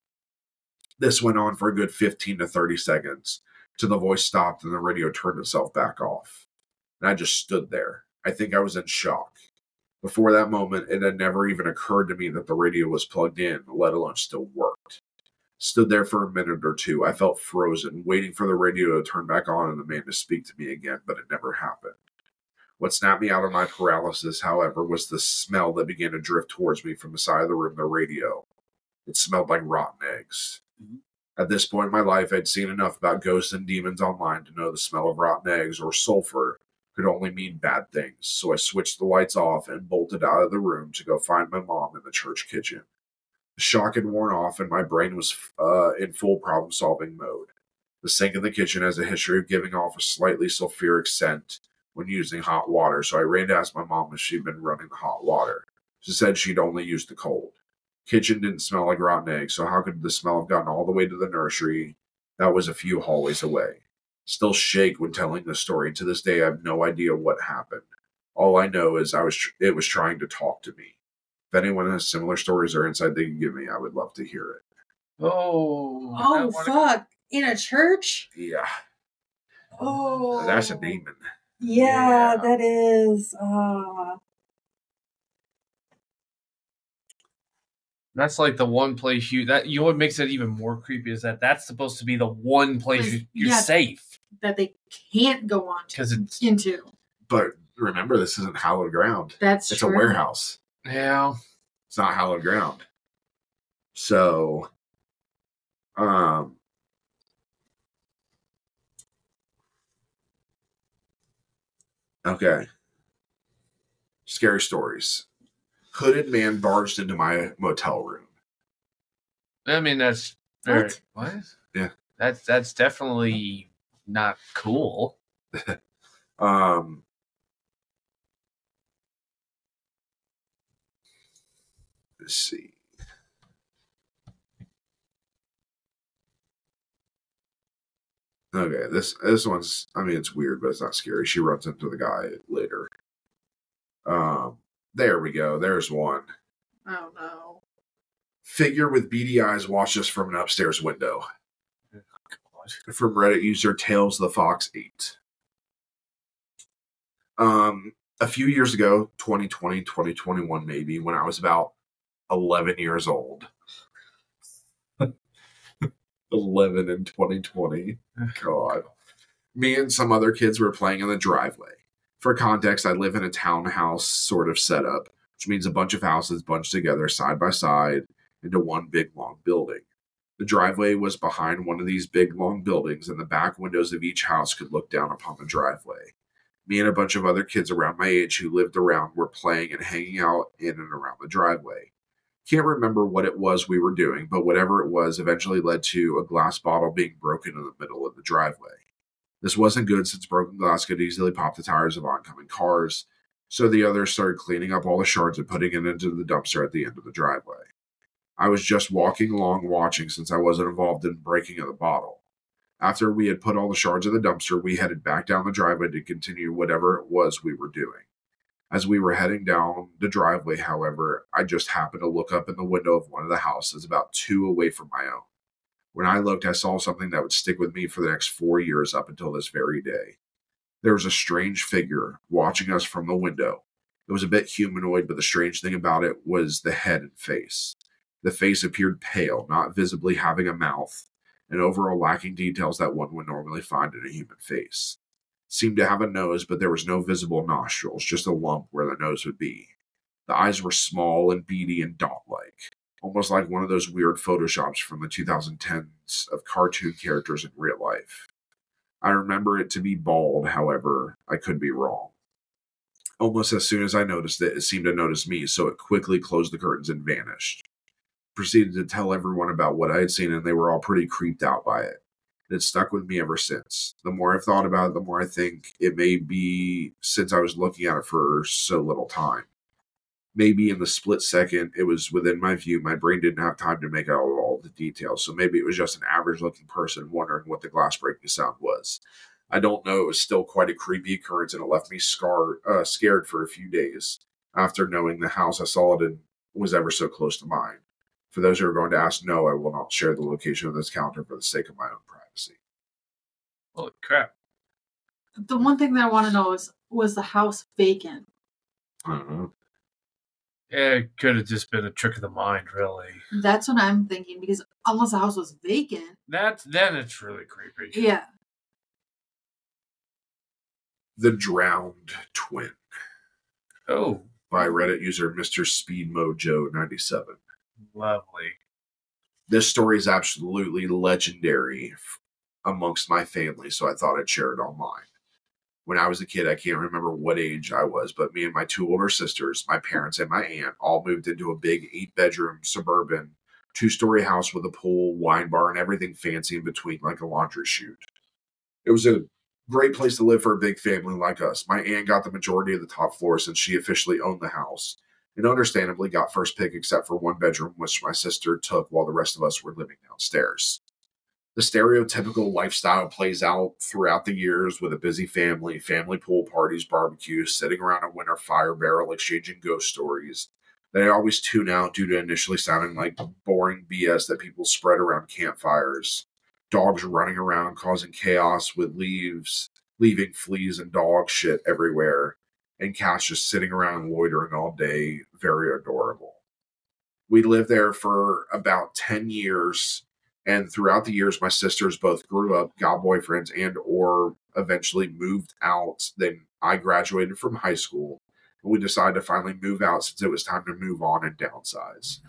This went on for a good fifteen to thirty seconds, till the voice stopped and the radio turned itself back off. And I just stood there. I think I was in shock. Before that moment, it had never even occurred to me that the radio was plugged in, let alone still worked. Stood there for a minute or two. I felt frozen, waiting for the radio to turn back on and the man to speak to me again, but it never happened. What snapped me out of my paralysis, however, was the smell that began to drift towards me from the side of the room, the radio. It smelled like rotten eggs. Mm-hmm. At this point in my life, I'd seen enough about ghosts and demons online to know the smell of rotten eggs or sulfur could only mean bad things, so I switched the lights off and bolted out of the room to go find my mom in the church kitchen. The shock had worn off, and my brain was uh, in full problem-solving mode. The sink in the kitchen has a history of giving off a slightly sulfuric scent when using hot water, so I ran to ask my mom if she'd been running hot water. She said she'd only used the cold. Kitchen didn't smell like rotten eggs, so how could the smell have gotten all the way to the nursery that was a few hallways away? Still shake when telling the story. To this day, I have no idea what happened. All I know is I was tr- it was trying to talk to me. If anyone has similar stories or insight they can give me, I would love to hear it. Oh. Oh, fuck. In a church? Yeah. Oh. That's a demon. Yeah, Yeah. that is. Uh, That's like the one place you that you know what makes it even more creepy is that that's supposed to be the one place Place- you, you're yeah. safe that they can't go on to, because it's into. But remember, this isn't hallowed ground. That's It's true. a warehouse. yeah. It's not hallowed ground. So, um, okay. Scary stories. Hooded man barged into my motel room. I mean that's very What? what? Yeah. That's that's definitely not cool. Um, let's see. Okay, this this one's. I mean, it's weird, but it's not scary. She runs into the guy later. Um, there we go. There's one. Oh, no. Figure with beady eyes watched us from an upstairs window. God. From Reddit user Tails the Fox eight. Um, a few years ago, twenty twenty, twenty twenty-one maybe, when I was about eleven years old. eleven in twenty twenty. God. Me and some other kids were playing in the driveway. For context, I live in a townhouse sort of setup, which means a bunch of houses bunched together side by side into one big long building. The driveway was behind one of these big long buildings, and the back windows of each house could look down upon the driveway. Me and a bunch of other kids around my age who lived around were playing and hanging out in and around the driveway. Can't remember what it was we were doing, but whatever it was eventually led to a glass bottle being broken in the middle of the driveway. This wasn't good since broken glass could easily pop the tires of oncoming cars, so the others started cleaning up all the shards and putting it into the dumpster at the end of the driveway. I was just walking along watching since I wasn't involved in breaking of the bottle. After we had put all the shards in the dumpster, we headed back down the driveway to continue whatever it was we were doing. As we were heading down the driveway, however, I just happened to look up in the window of one of the houses about two away from my own. When I looked, I saw something that would stick with me for the next four years up until this very day. There was a strange figure watching us from the window. It was a bit humanoid, but the strange thing about it was the head and face. The face appeared pale, not visibly having a mouth, and overall lacking details that one would normally find in a human face. It seemed to have a nose, but there was no visible nostrils, just a lump where the nose would be. The eyes were small and beady and dot-like, almost like one of those weird photoshops from the twenty tens of cartoon characters in real life. I remember it to be bald, however, I could be wrong. Almost as soon as I noticed it, it seemed to notice me, so it quickly closed the curtains and vanished. Proceeded to tell everyone about what I had seen, and they were all pretty creeped out by it. It had stuck with me ever since. The more I've thought about it, the more I think it may be since I was looking at it for so little time. Maybe in the split second it was within my view, my brain didn't have time to make out all the details, so maybe it was just an average-looking person wondering what the glass breaking sound was. I don't know. It was still quite a creepy occurrence, and it left me scarred, uh, scared for a few days after knowing the house I saw it in was ever so close to mine. For those who are going to ask, no, I will not share the location of this counter for the sake of my own privacy. Holy crap. The one thing that I want to know is, was the house vacant? I don't know. Yeah, it could have just been a trick of the mind, really. That's what I'm thinking, because unless the house was vacant. That's then it's really creepy. Yeah. The Drowned Twin Oh, by Reddit user Mister Speed Mojo ninety-seven. lovely. This story is absolutely legendary f- amongst my family, so I thought I'd share it online. When I was a kid, I can't remember what age I was, but me and my two older sisters, my parents and my aunt, all moved into a big eight-bedroom suburban two-story house with a pool, wine bar, and everything fancy in between, like a laundry chute. It was a great place to live for a big family like us. My aunt got the majority of the top floor since she officially owned the house, and understandably got first pick except for one bedroom, which my sister took while the rest of us were living downstairs. The stereotypical lifestyle plays out throughout the years with a busy family, family pool parties, barbecues, sitting around a winter fire barrel, exchanging ghost stories. They always tune out due to initially sounding like boring B S that people spread around campfires. Dogs running around causing chaos with leaves, leaving fleas and dog shit everywhere, and cats just sitting around loitering all day. Very adorable. We lived there for about ten years, and throughout the years, my sisters both grew up, got boyfriends, and or eventually moved out. Then I graduated from high school, and we decided to finally move out since it was time to move on and downsize.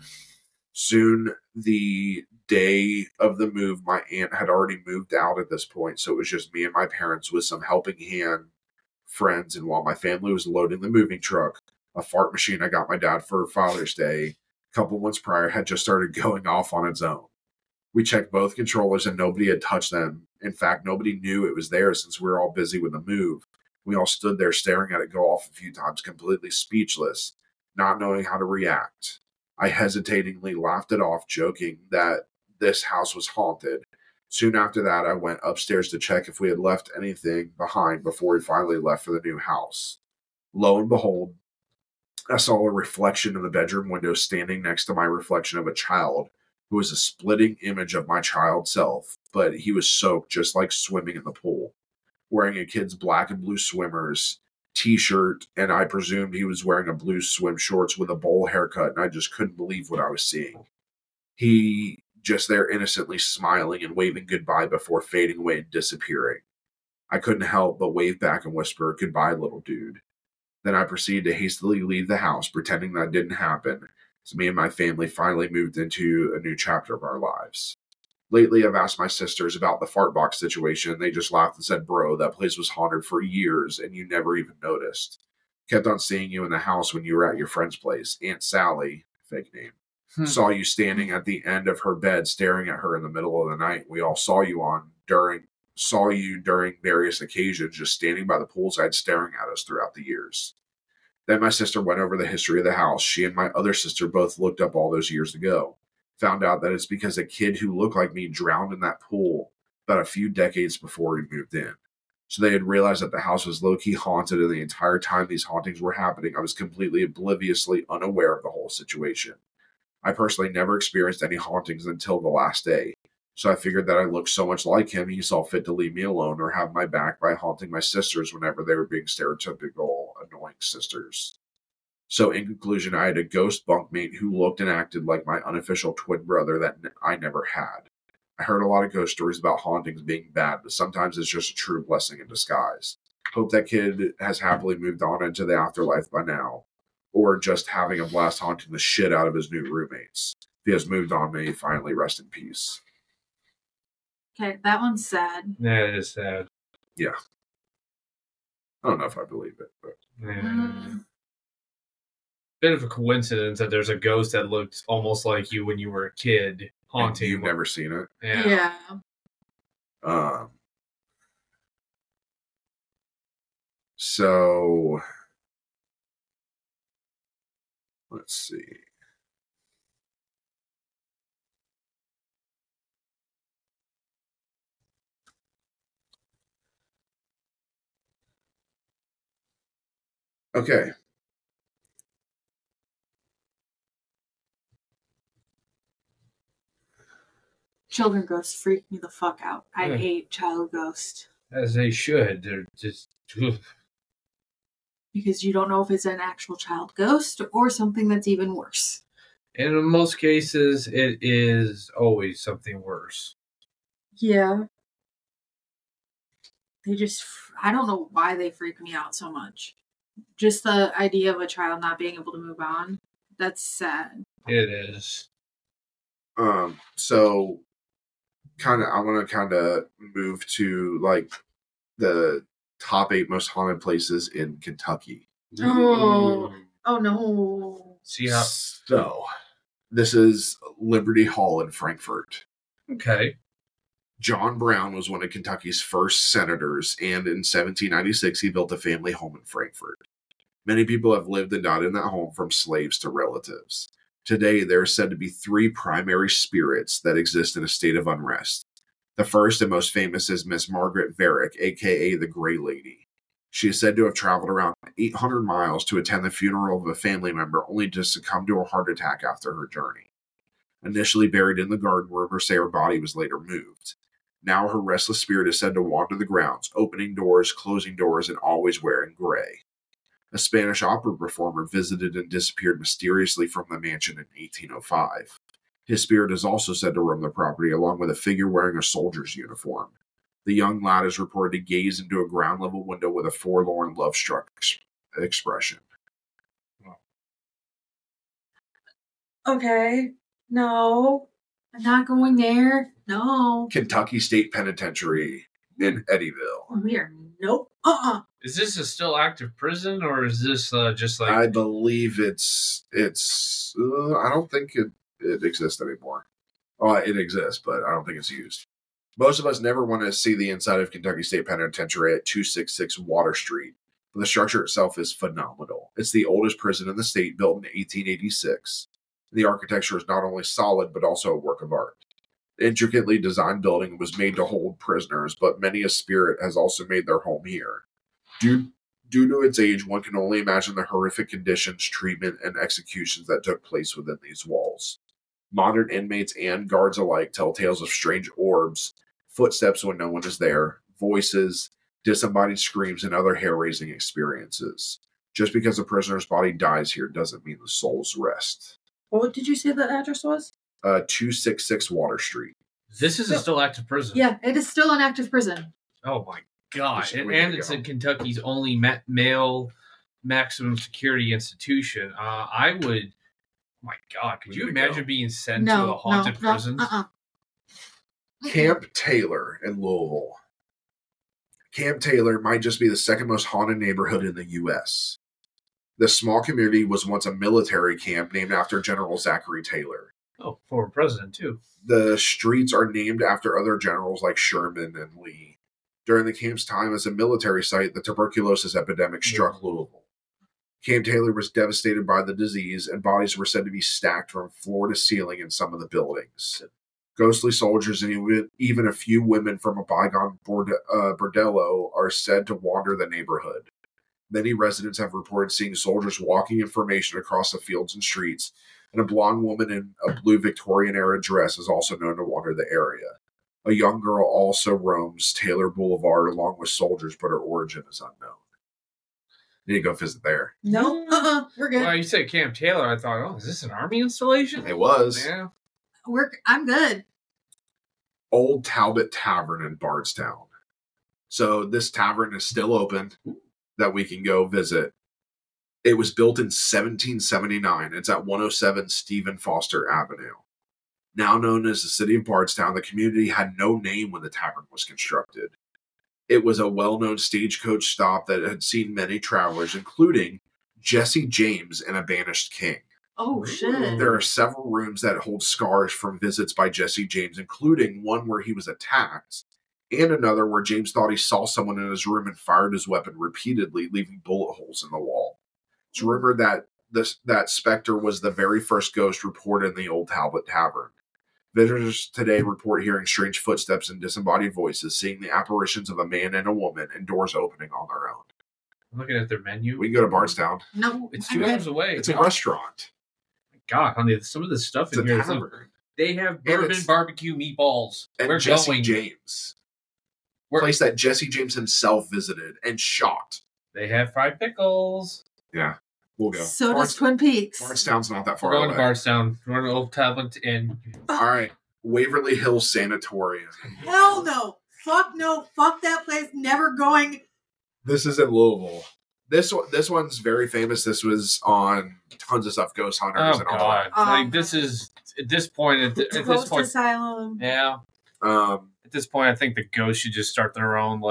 Soon, the day of the move, my aunt had already moved out at this point, so it was just me and my parents with some helping hand friends. And while my family was loading the moving truck, a fart machine I got my dad for Father's Day a couple months prior had just started going off on its own. We checked both controllers and nobody had touched them. In fact, nobody knew it was there since we were all busy with the move. We all stood there staring at it go off a few times, completely speechless, not knowing how to react. I hesitatingly laughed it off, joking that this house was haunted. Soon after that, I went upstairs to check if we had left anything behind before we finally left for the new house. Lo and behold, I saw a reflection in the bedroom window standing next to my reflection of a child who was a splitting image of my child self, but he was soaked just like swimming in the pool, wearing a kid's black and blue swimmers t-shirt, and I presumed he was wearing a blue swim shorts with a bowl haircut, and I just couldn't believe what I was seeing. He just there innocently smiling and waving goodbye before fading away and disappearing. I couldn't help but wave back and whisper, "Goodbye, little dude." Then I proceeded to hastily leave the house, pretending that didn't happen, as me and my family finally moved into a new chapter of our lives. Lately, I've asked my sisters about the fart box situation, and they just laughed and said, "Bro, that place was haunted for years, and you never even noticed. Kept on seeing you in the house when you were at your friend's place. Aunt Sally," fake name, hmm. "saw you standing at the end of her bed, staring at her in the middle of the night. We all saw you on during saw you during various occasions, just standing by the poolside, staring at us throughout the years." Then my sister went over the history of the house. She and my other sister both looked up all those years ago. Found out that it's because a kid who looked like me drowned in that pool about a few decades before we moved in. So they had realized that the house was low-key haunted, and the entire time these hauntings were happening, I was completely obliviously unaware of the whole situation. I personally never experienced any hauntings until the last day, so I figured that I looked so much like him, he saw fit to leave me alone or have my back by haunting my sisters whenever they were being stereotypical, annoying sisters. So in conclusion, I had a ghost bunkmate who looked and acted like my unofficial twin brother that I never had. I heard a lot of ghost stories about hauntings being bad, but sometimes it's just a true blessing in disguise. Hope that kid has happily moved on into the afterlife by now, or just having a blast haunting the shit out of his new roommates. If he has moved on, may he finally rest in peace. Okay, that one's sad. Yeah, it is sad. Yeah. I don't know if I believe it, but... Yeah. Mm. Bit of a coincidence that there's a ghost that looked almost like you when you were a kid haunting. And you've never seen it? Yeah. yeah. Um. So, let's see. Okay. Children ghosts freak me the fuck out. I yeah. hate child ghosts. As they should. They're just... Ugh. Because you don't know if it's an actual child ghost or something that's even worse. And in most cases, it is always something worse. Yeah. They just... I don't know why they freak me out so much. Just the idea of a child not being able to move on. That's sad. It is. Um, so... kind of I want to kind of move to like the top eight most haunted places in Kentucky. Oh, oh no. See how? So, this is Liberty Hall in Frankfort. Okay. John Brown was one of Kentucky's first senators, and in seventeen ninety-six, he built a family home in Frankfort. Many people have lived and died in that home, from slaves to relatives. Today, there are said to be three primary spirits that exist in a state of unrest. The first and most famous is Miss Margaret Varick, aka the Gray Lady. She is said to have traveled around eight hundred miles to attend the funeral of a family member, only to succumb to a heart attack after her journey. Initially buried in the garden, rumors say her body was later moved. Now her restless spirit is said to wander the grounds, opening doors, closing doors, and always wearing gray. A Spanish opera performer visited and disappeared mysteriously from the mansion in eighteen oh five. His spirit is also said to roam the property, along with a figure wearing a soldier's uniform. The young lad is reported to gaze into a ground-level window with a forlorn, love-struck ex- expression. Okay. No. I'm not going there. No. Kentucky State Penitentiary in Eddyville. We are nope. Uh-uh. Is this a still active prison, or is this uh, just like? I believe it's it's. Uh, I don't think it it exists anymore. Oh, it exists, but I don't think it's used. Most of us never want to see the inside of Kentucky State Penitentiary at two sixty-six Water Street, but the structure itself is phenomenal. It's the oldest prison in the state, built in eighteen eighty-six. The architecture is not only solid, but also a work of art. The intricately designed building was made to hold prisoners, but many a spirit has also made their home here. Due, due to its age, one can only imagine the horrific conditions, treatment, and executions that took place within these walls. Modern inmates and guards alike tell tales of strange orbs, footsteps when no one is there, voices, disembodied screams, and other hair-raising experiences. Just because a prisoner's body dies here doesn't mean the soul's rest. What did you say the address was? Uh, two sixty-six Water Street. This is a still active prison. Yeah, it is still an active prison. Oh my god! Just And, waiting and to it's go. in Kentucky's only ma- male maximum security institution. Uh, I would. Oh my god! Could We you need to imagine go. being sent No, to a haunted no, prison? no, uh-uh. Camp Taylor in Louisville. Camp Taylor might just be the second most haunted neighborhood in the U S. This small community was once a military camp named after General Zachary Taylor. Oh, former president too. The streets are named after other generals like Sherman and Lee. During the camp's time as a military site, the tuberculosis epidemic struck Louisville. Camp Taylor was devastated by the disease, and bodies were said to be stacked from floor to ceiling in some of the buildings. Ghostly soldiers and even, even a few women from a bygone borde, uh, bordello are said to wander the neighborhood. Many residents have reported seeing soldiers walking in formation across the fields and streets, and a blonde woman in a blue Victorian-era dress is also known to wander the area. A young girl also roams Taylor Boulevard along with soldiers, but her origin is unknown. Need to go visit there. No, uh-uh. We're good. Well, you said Camp Taylor. I thought, oh, is this an army installation? It was. Yeah. We're. I'm good. Old Talbot Tavern in Bardstown. So this tavern is still open that we can go visit. It was built in seventeen seventy-nine. It's at one oh seven Stephen Foster Avenue. Now known as the City of Bardstown, the community had no name when the tavern was constructed. It was a well-known stagecoach stop that had seen many travelers, including Jesse James and a banished king. Oh shit. There are several rooms that hold scars from visits by Jesse James, including one where he was attacked, and another where James thought he saw someone in his room and fired his weapon repeatedly, leaving bullet holes in the wall. It's rumored that this that specter was the very first ghost reported in the Old Talbot Tavern. Visitors today report hearing strange footsteps and disembodied voices, seeing the apparitions of a man and a woman, and doors opening on their own. I'm looking at their menu. We can go to Bardstown. No, It's I'm two good. hours away. It's a God, restaurant. God, honey, some of the stuff It's in a here is like, tavern. they have And bourbon it's- barbecue meatballs. And We're Jesse going. James. We're- Place that Jesse James himself visited and shot. They have fried pickles. Yeah, we'll go. So does Bards- Twin Peaks. Bardstown's not that We're far going away. to Bardstown. We're going to Old Talbot and All right. Waverly Hills Sanatorium. Hell no. Fuck no. Fuck that place. Never going. This is in Louisville. This one, this one's very famous. This was on tons of stuff, Ghost Hunters oh and all god, Um, like this is at this point. At, th- at this Ghost point, Asylum. yeah. that. Um, At this point, I think the ghosts should just start their own like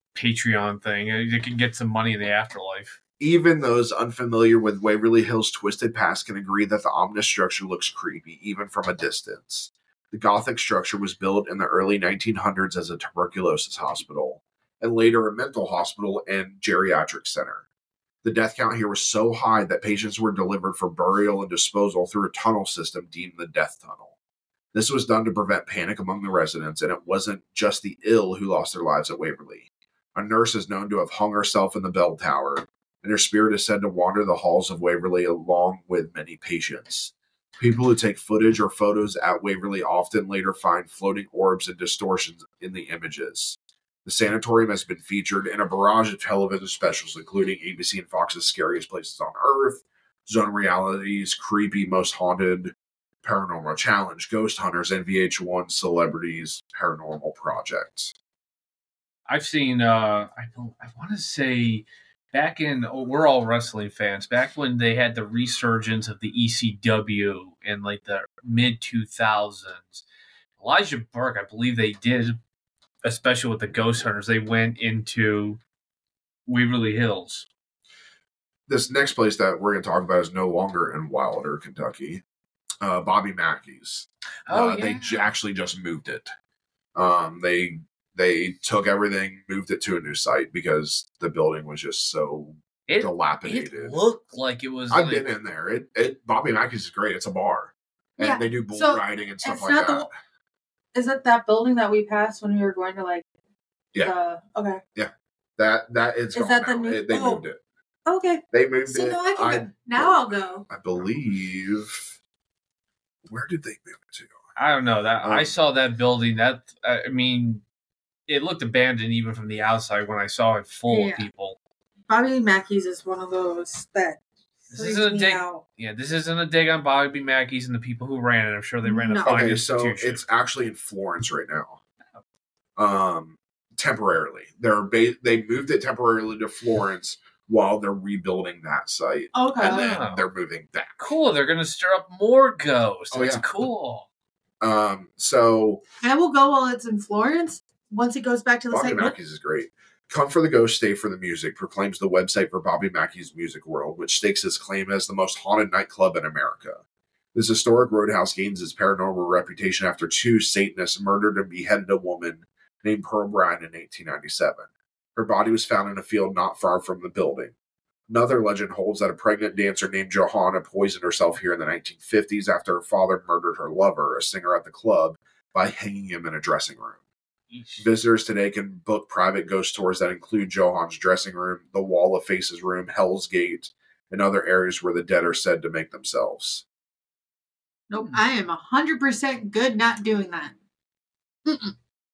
Patreon thing. They can get some money in the afterlife. Even those unfamiliar with Waverly Hill's twisted past can agree that the ominous structure looks creepy, even from a distance. The Gothic structure was built in the early nineteen hundreds as a tuberculosis hospital, and later a mental hospital and geriatric center. The death count here was so high that patients were delivered for burial and disposal through a tunnel system deemed the death tunnel. This was done to prevent panic among the residents, and it wasn't just the ill who lost their lives at Waverly. A nurse is known to have hung herself in the bell tower, and her spirit is said to wander the halls of Waverly along with many patients. People who take footage or photos at Waverly often later find floating orbs and distortions in the images. The sanatorium has been featured in a barrage of television specials, including A B C and Fox's Scariest Places on Earth, Zone Reality's Creepy Most Haunted, Paranormal Challenge, Ghost Hunters, and V H one Celebrities Paranormal Project. I've seen, uh, I, I want to say, back in, oh, we're all wrestling fans, back when they had the resurgence of the E C W in like the mid two thousands, Elijah Burke, I believe they did, especially with the Ghost Hunters, they went into Waverly Hills. This next place that we're going to talk about is no longer in Wilder, Kentucky. Uh, Bobby Mackey's. Oh, uh, yeah. They j- actually just moved it. Um, they they took everything, moved it to a new site because the building was just so It, dilapidated. it looked like it was I've like, been in there. It, it Bobby Mackey's is great. It's a bar, and Yeah, they do bull so riding and stuff it's like not that. the- Is it that building that we passed when we were going to like? Yeah. The, okay. That that is, Is gone that the now. new- It- they oh. moved it. Okay. They moved So it. now I can I, go. Now I'll go. I believe. Where did they move it to? I don't know that I Um, saw that building. That I mean, it looked abandoned even from the outside when I saw it full Yeah. of people. Bobby Mackey's is one of those that This freaks isn't a me dig. out. Yeah, this isn't a dig on Bobby Mackey's and the people who ran it. I'm sure they ran a No. fine Okay, so institution. it's actually in Florence right now. Um, temporarily, they're ba- they moved it temporarily to Florence while they're rebuilding that site, Okay. and then Oh. they're moving back. cool. They're gonna stir up more ghosts. Oh, That's yeah. cool. Um, so I will go while it's in Florence. Once it goes back to the Bobby site. Mackey's is great. Come for the ghost, stay for the music, proclaims the website for Bobby Mackey's Music World, which stakes its claim as the most haunted nightclub in America. This historic roadhouse gains its paranormal reputation after two Satanists murdered and beheaded a woman named Pearl Bryan in eighteen ninety-seven. Her body was found in a field not far from the building. Another legend holds that a pregnant dancer named Johanna poisoned herself here in the nineteen fifties after her father murdered her lover, a singer at the club, by hanging him in a dressing room. Yeesh. Visitors today can book private ghost tours that include Johann's dressing room, the Wall of Faces room, Hell's Gate, and other areas where the dead are said to make themselves. Nope. I am a hundred percent good not doing that. Mm-mm.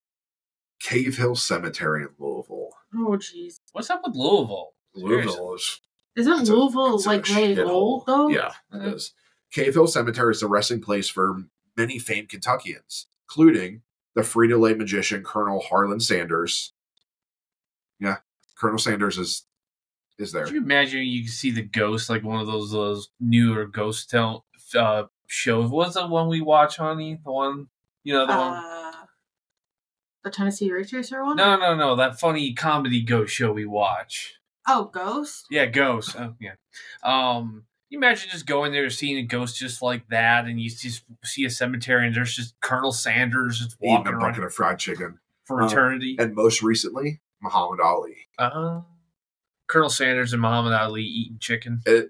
Cave Hill Cemetery in Louisville. Oh jeez. What's up with Louisville? Louisville is Isn't It's a- Louisville it's a like really shithole. old though? Yeah, it Mhm. is. Cave Hill Cemetery is the resting place for many famed Kentuckians, including the Frito-Lay magician Colonel Harlan Sanders. Yeah, Colonel Sanders is is there. Could you imagine you could see the ghost like one of those those newer ghost tell uh, shows? What's the one we watch, honey? The one you know the one. Uh, the Tennessee Ridge Racer one? No, no, no. That funny comedy ghost show we watch. Oh, Ghost? Yeah, ghost. Oh, yeah. Um, you imagine just going there, seeing a ghost just like that, and you just see a cemetery, and there's just Colonel Sanders just Eating walking a around bucket of fried chicken. for uh, eternity. And most recently, Muhammad Ali. Uh, Colonel Sanders and Muhammad Ali eating chicken. It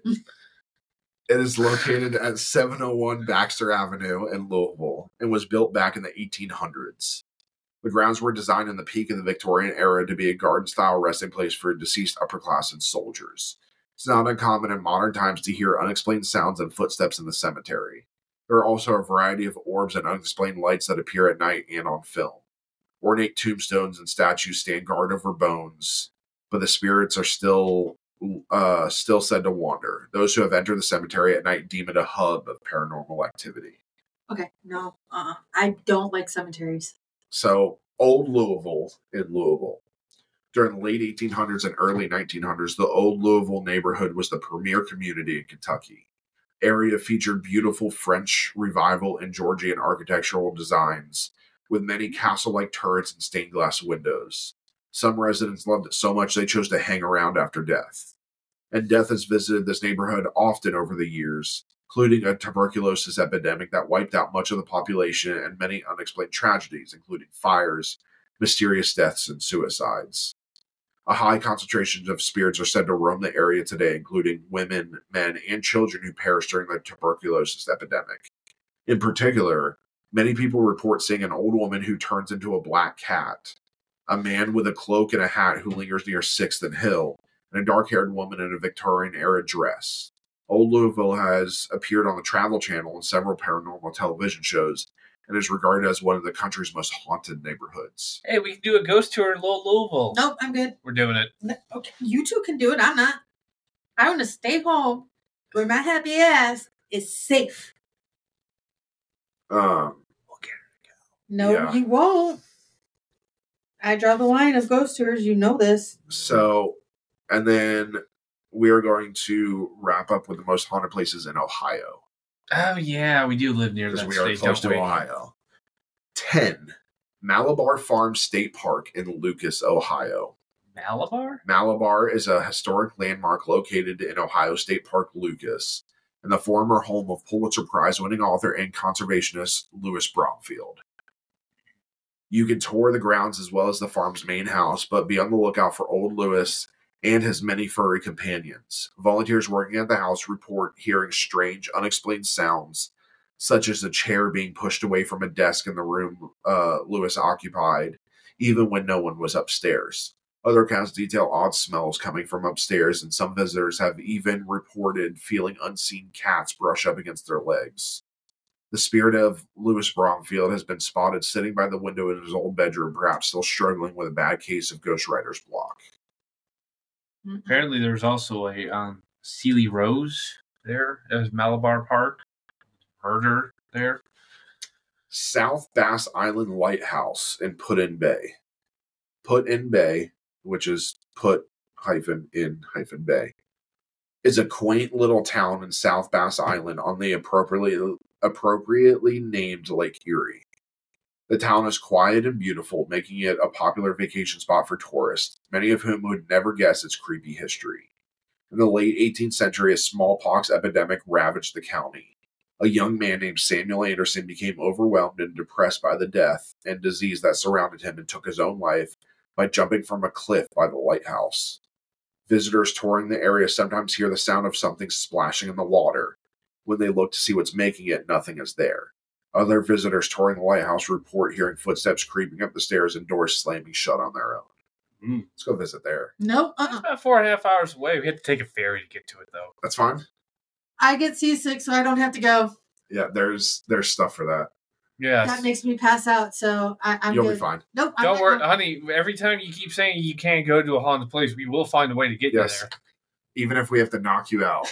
it is located at seven oh one Baxter Avenue in Louisville and was built back in the eighteen hundreds. The grounds were designed in the peak of the Victorian era to be a garden-style resting place for deceased upperclass soldiers. It's not uncommon in modern times to hear unexplained sounds and footsteps in the cemetery. There are also a variety of orbs and unexplained lights that appear at night and on film. Ornate tombstones and statues stand guard over bones, but the spirits are still uh, still said to wander. Those who have entered the cemetery at night deem it a hub of paranormal activity. Okay, no. Uh-uh. I don't like cemeteries. So, Old Louisville in Louisville. During the late eighteen hundreds and early nineteen hundreds, the Old Louisville neighborhood was the premier community in Kentucky. Area featured beautiful French Revival and Georgian architectural designs, with many castle-like turrets and stained glass windows. Some residents loved it so much they chose to hang around after death. And death has visited this neighborhood often over the years, including a tuberculosis epidemic that wiped out much of the population and many unexplained tragedies, including fires, mysterious deaths, and suicides. A high concentration of spirits are said to roam the area today, including women, men, and children who perished during the tuberculosis epidemic. In particular, many people report seeing an old woman who turns into a black cat, a man with a cloak and a hat who lingers near sixth and Hill, and a dark-haired woman in a Victorian-era dress. Old Louisville has appeared on the Travel Channel and several paranormal television shows, and is regarded as one of the country's most haunted neighborhoods. Hey, we can do a ghost tour in Little Louisville. Nope, I'm good. We're doing it. No, okay, you two can do it. I'm not. I want to stay home where my happy ass is safe. Um, No, Yeah. you won't. I draw the line of ghost tours. You know this. so, and then we are going to wrap up with the most haunted places in Ohio, Oh, yeah, we do live near because that we are state, close don't to we? Ohio. ten. Malabar Farm State Park in Lucas, Ohio. Malabar? Malabar is a historic landmark located in Ohio State Park, Lucas, and the former home of Pulitzer Prize-winning author and conservationist Louis Bromfield. You can tour the grounds as well as the farm's main house, but be on the lookout for old Louis and his many furry companions. Volunteers working at the house report hearing strange, unexplained sounds, such as a chair being pushed away from a desk in the room uh, Louis occupied, even when no one was upstairs. Other accounts detail odd smells coming from upstairs, and some visitors have even reported feeling unseen cats brush up against their legs. The spirit of Louis Bromfield has been spotted sitting by the window in his old bedroom, perhaps still struggling with a bad case of ghostwriter's block. Apparently, there's also a um, Sealy Rose there as Malabar Park. Murder there. South Bass Island Lighthouse in Put-in Bay. Put-in Bay, which is put hyphen in hyphen bay, is a quaint little town in South Bass Island on the appropriately appropriately named Lake Erie. The town is quiet and beautiful, making it a popular vacation spot for tourists, many of whom would never guess its creepy history. In the late eighteenth century, a smallpox epidemic ravaged the county. A young man named Samuel Anderson became overwhelmed and depressed by the death and disease that surrounded him and took his own life by jumping from a cliff by the lighthouse. Visitors touring the area sometimes hear the sound of something splashing in the water. When they look to see what's making it, nothing is there. Other visitors touring the lighthouse report hearing footsteps creeping up the stairs and doors slamming shut on their own. Mm. Let's go visit there. Nope. It's Uh-uh. about four and a half hours away. We had to take a ferry to get to it, though. That's fine. I get seasick, so I don't have to go. Yeah, there's there's stuff for that. Yes. That makes me pass out, so I, I'm You'll good. be fine. Nope. I'm Don't not worry, going. honey. Every time you keep saying you can't go to a haunted place, we will find a way to get Yes. you there. Even if we have to knock you out,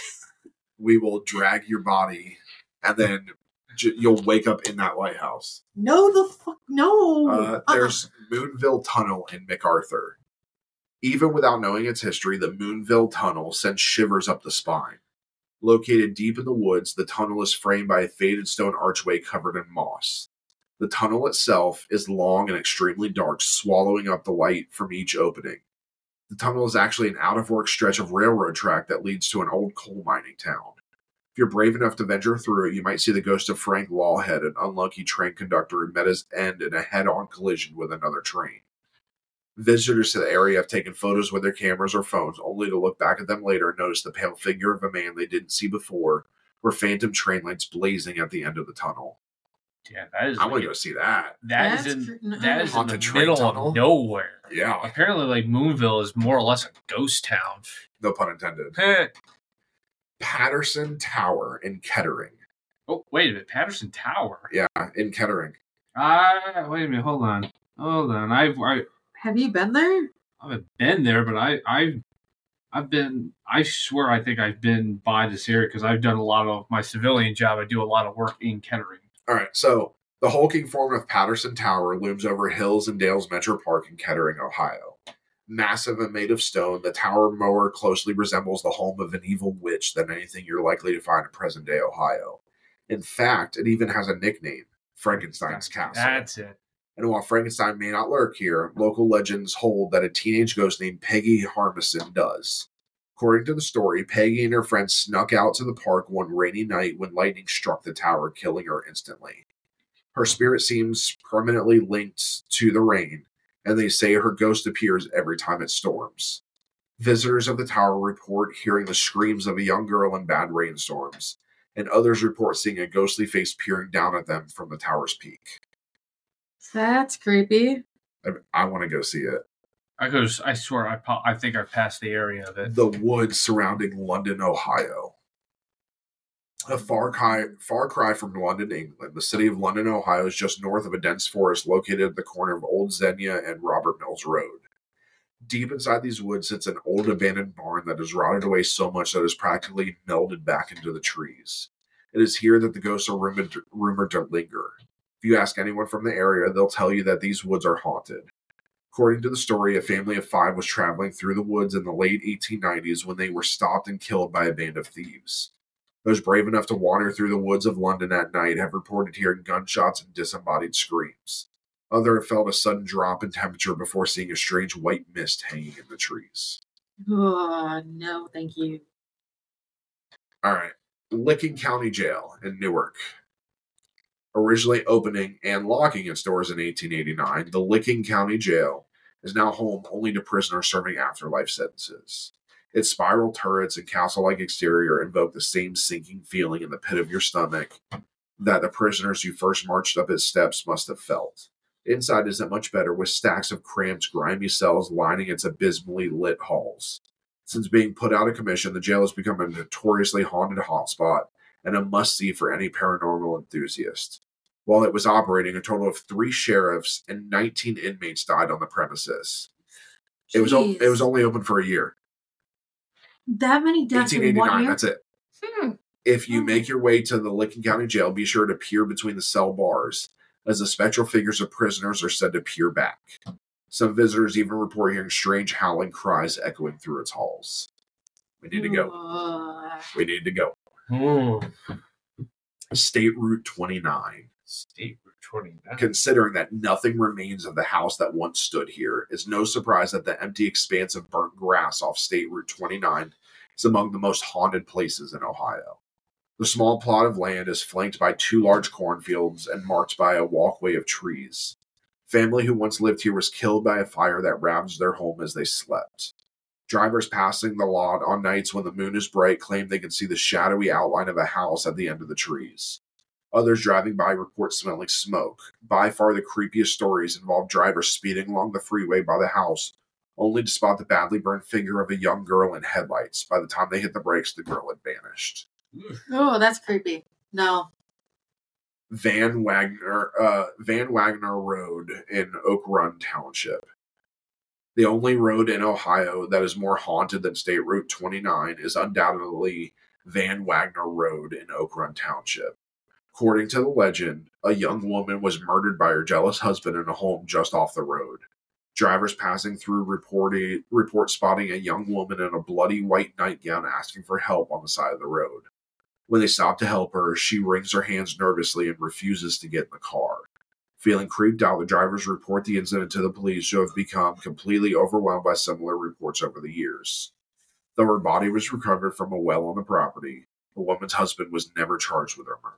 we will drag your body, and then j- you'll wake up in that lighthouse. No, the fuck, no. Uh, Uh-uh. there's Moonville Tunnel in MacArthur. Even without knowing its history, the Moonville Tunnel sends shivers up the spine. Located deep in the woods, the tunnel is framed by a faded stone archway covered in moss. The tunnel itself is long and extremely dark, swallowing up the light from each opening. The tunnel is actually an out-of-work stretch of railroad track that leads to an old coal mining town. If you're brave enough to venture through it, you might see the ghost of Frank Lawhead, an unlucky train conductor who met his end in a head-on collision with another train. Visitors to the area have taken photos with their cameras or phones, only to look back at them later and notice the pale figure of a man they didn't see before, or phantom train lights blazing at the end of the tunnel. Yeah, that is. I want like- to go see that. That is That's in cr- no. that is in the Haunted train middle tunnel? of nowhere. Yeah, Apparently, like Moonville is more or less a ghost town. no pun intended. Heh. Patterson Tower in Kettering. Oh, wait a minute, Patterson Tower. Yeah, in Kettering. Ah, wait a minute. Hold on. Hold on. I've I, Have you been there? I haven't been there, but I I've I've been. I swear, I think I've been by this area because I've done a lot of my civilian job. I do a lot of work in Kettering. All right, so the hulking form of Patterson Tower looms over Hills and Dales Metro Park in Kettering, Ohio. Massive and made of stone, the tower more closely resembles the home of an evil witch than anything you're likely to find in present-day Ohio. In fact, it even has a nickname, Frankenstein's Castle. That's it. And while Frankenstein may not lurk here, local legends hold that a teenage ghost named Peggy Harmison does. According to the story, Peggy and her friends snuck out to the park one rainy night when lightning struck the tower, killing her instantly. Her spirit seems permanently linked to the rain, and they say her ghost appears every time it storms. Visitors of the tower report hearing the screams of a young girl in bad rainstorms, and others report seeing a ghostly face peering down at them from the tower's peak. That's creepy. I, I want to go see it. I go. I swear, I pa- I think I passed the area of it. The woods surrounding London, Ohio. A far cry, far cry from London, England, the city of London, Ohio is just north of a dense forest located at the corner of Old Xenia and Robert Mills Road. Deep inside these woods sits an old abandoned barn that has rotted away so much that it is practically melded back into the trees. It is here that the ghosts are rumored to, rumored to linger. If you ask anyone from the area, they'll tell you that these woods are haunted. According to the story, a family of five was traveling through the woods in the late eighteen nineties when they were stopped and killed by a band of thieves. Those brave enough to wander through the woods of London at night have reported hearing gunshots and disembodied screams. Others have felt a sudden drop in temperature before seeing a strange white mist hanging in the trees. Oh, no, thank you. All right. Licking County Jail in Newark. Originally opening and locking its doors in eighteen eighty-nine, the Licking County Jail is now home only to prisoners serving afterlife sentences. Its spiral turrets and castle-like exterior invoke the same sinking feeling in the pit of your stomach that the prisoners who first marched up its steps must have felt. Inside isn't much better, with stacks of cramped, grimy cells lining its abysmally lit halls. Since being put out of commission, the jail has become a notoriously haunted hotspot and a must-see for any paranormal enthusiast. While it was operating, a total of three sheriffs and nineteen inmates died on the premises. It was o- it was only open for a year. That many deaths in one year? That's it. Hmm. If you make your way to the Licking County Jail, be sure to peer between the cell bars, as the spectral figures of prisoners are said to peer back. Some visitors even report hearing strange howling cries echoing through its halls. We need to go. Uh, We need to go. Oh, State Route twenty-nine. State Route twenty-nine. Considering that nothing remains of the house that once stood here, it's no surprise that the empty expanse of burnt grass off State Route twenty-nine is among the most haunted places in Ohio. The small plot of land is flanked by two large cornfields and marked by a walkway of trees. Family who once lived here was killed by a fire that ravaged their home as they slept. Drivers passing the lot on nights when the moon is bright claim they can see the shadowy outline of a house at the end of the trees. Others driving by report smelling smoke. By far the creepiest stories involve drivers speeding along the freeway by the house, only to spot the badly burned figure of a young girl in headlights. By the time they hit the brakes, the girl had vanished. oh, that's creepy. No. Van Wagner, uh, Van Wagner Road in Oak Run Township. The only road in Ohio that is more haunted than State Route twenty-nine is undoubtedly Van Wagner Road in Oak Run Township. According to the legend, a young woman was murdered by her jealous husband in a home just off the road. Drivers passing through reported, report spotting a young woman in a bloody white nightgown asking for help on the side of the road. When they stop to help her, she wrings her hands nervously and refuses to get in the car. Feeling creeped out, the drivers report the incident to the police, who have become completely overwhelmed by similar reports over the years. Though her body was recovered from a well on the property, the woman's husband was never charged with her murder.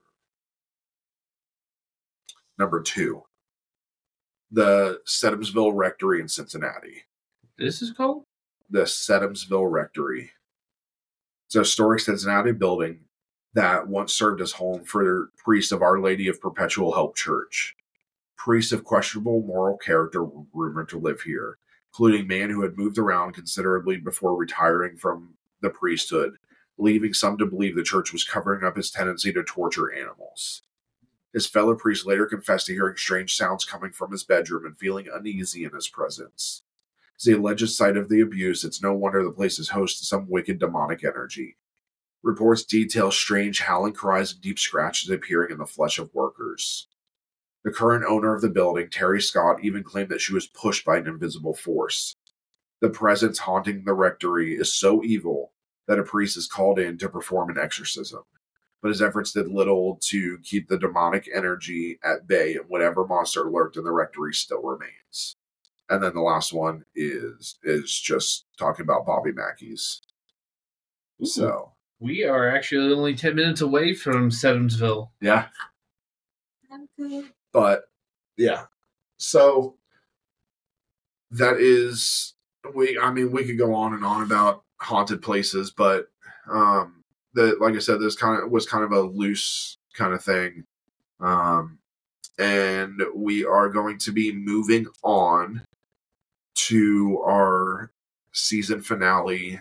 Number two, the Sedumsville Rectory in Cincinnati. This is called? The Sedumsville Rectory. It's a historic Cincinnati building that once served as home for priests of Our Lady of Perpetual Help Church. Priests of questionable moral character were rumored to live here, including a man who had moved around considerably before retiring from the priesthood, leaving some to believe the church was covering up his tendency to torture animals. His fellow priests later confessed to hearing strange sounds coming from his bedroom and feeling uneasy in his presence. As the alleged site of the abuse, it's no wonder the place is host to some wicked demonic energy. Reports detail strange howling cries and deep scratches appearing in the flesh of workers. The current owner of the building, Terry Scott, even claimed that she was pushed by an invisible force. The presence haunting the rectory is so evil that a priest is called in to perform an exorcism. but his efforts did little to keep the demonic energy at bay, and whatever monster lurked in the rectory still remains. And then the last one is is just talking about Bobby Mackey's. Ooh. So We are actually only ten minutes away from Sedumsville. yeah, Okay. but yeah, so that is we. I mean, we could go on and on about haunted places, but um, the like I said, this kind of was kind of a loose kind of thing, um, and we are going to be moving on to our season finale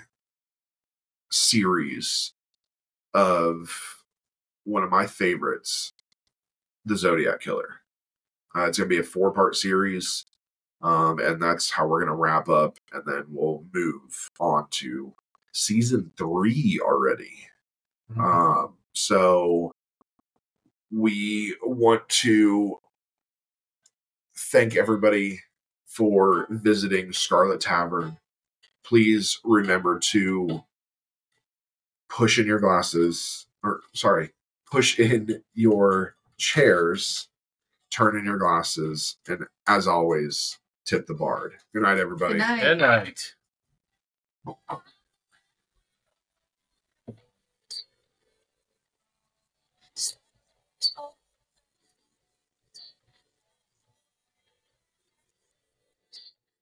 series of one of my favorites, The Zodiac Killer. Uh, it's going to be a four-part series, um, and that's how we're going to wrap up, and then we'll move on to season three already. Mm-hmm. Um, so we want to thank everybody for visiting Scarlet Tavern. Please remember to push in your glasses, or sorry, push in your chairs, turn in your glasses, and as always, tip the bard. Good night, everybody. Good night. Good night.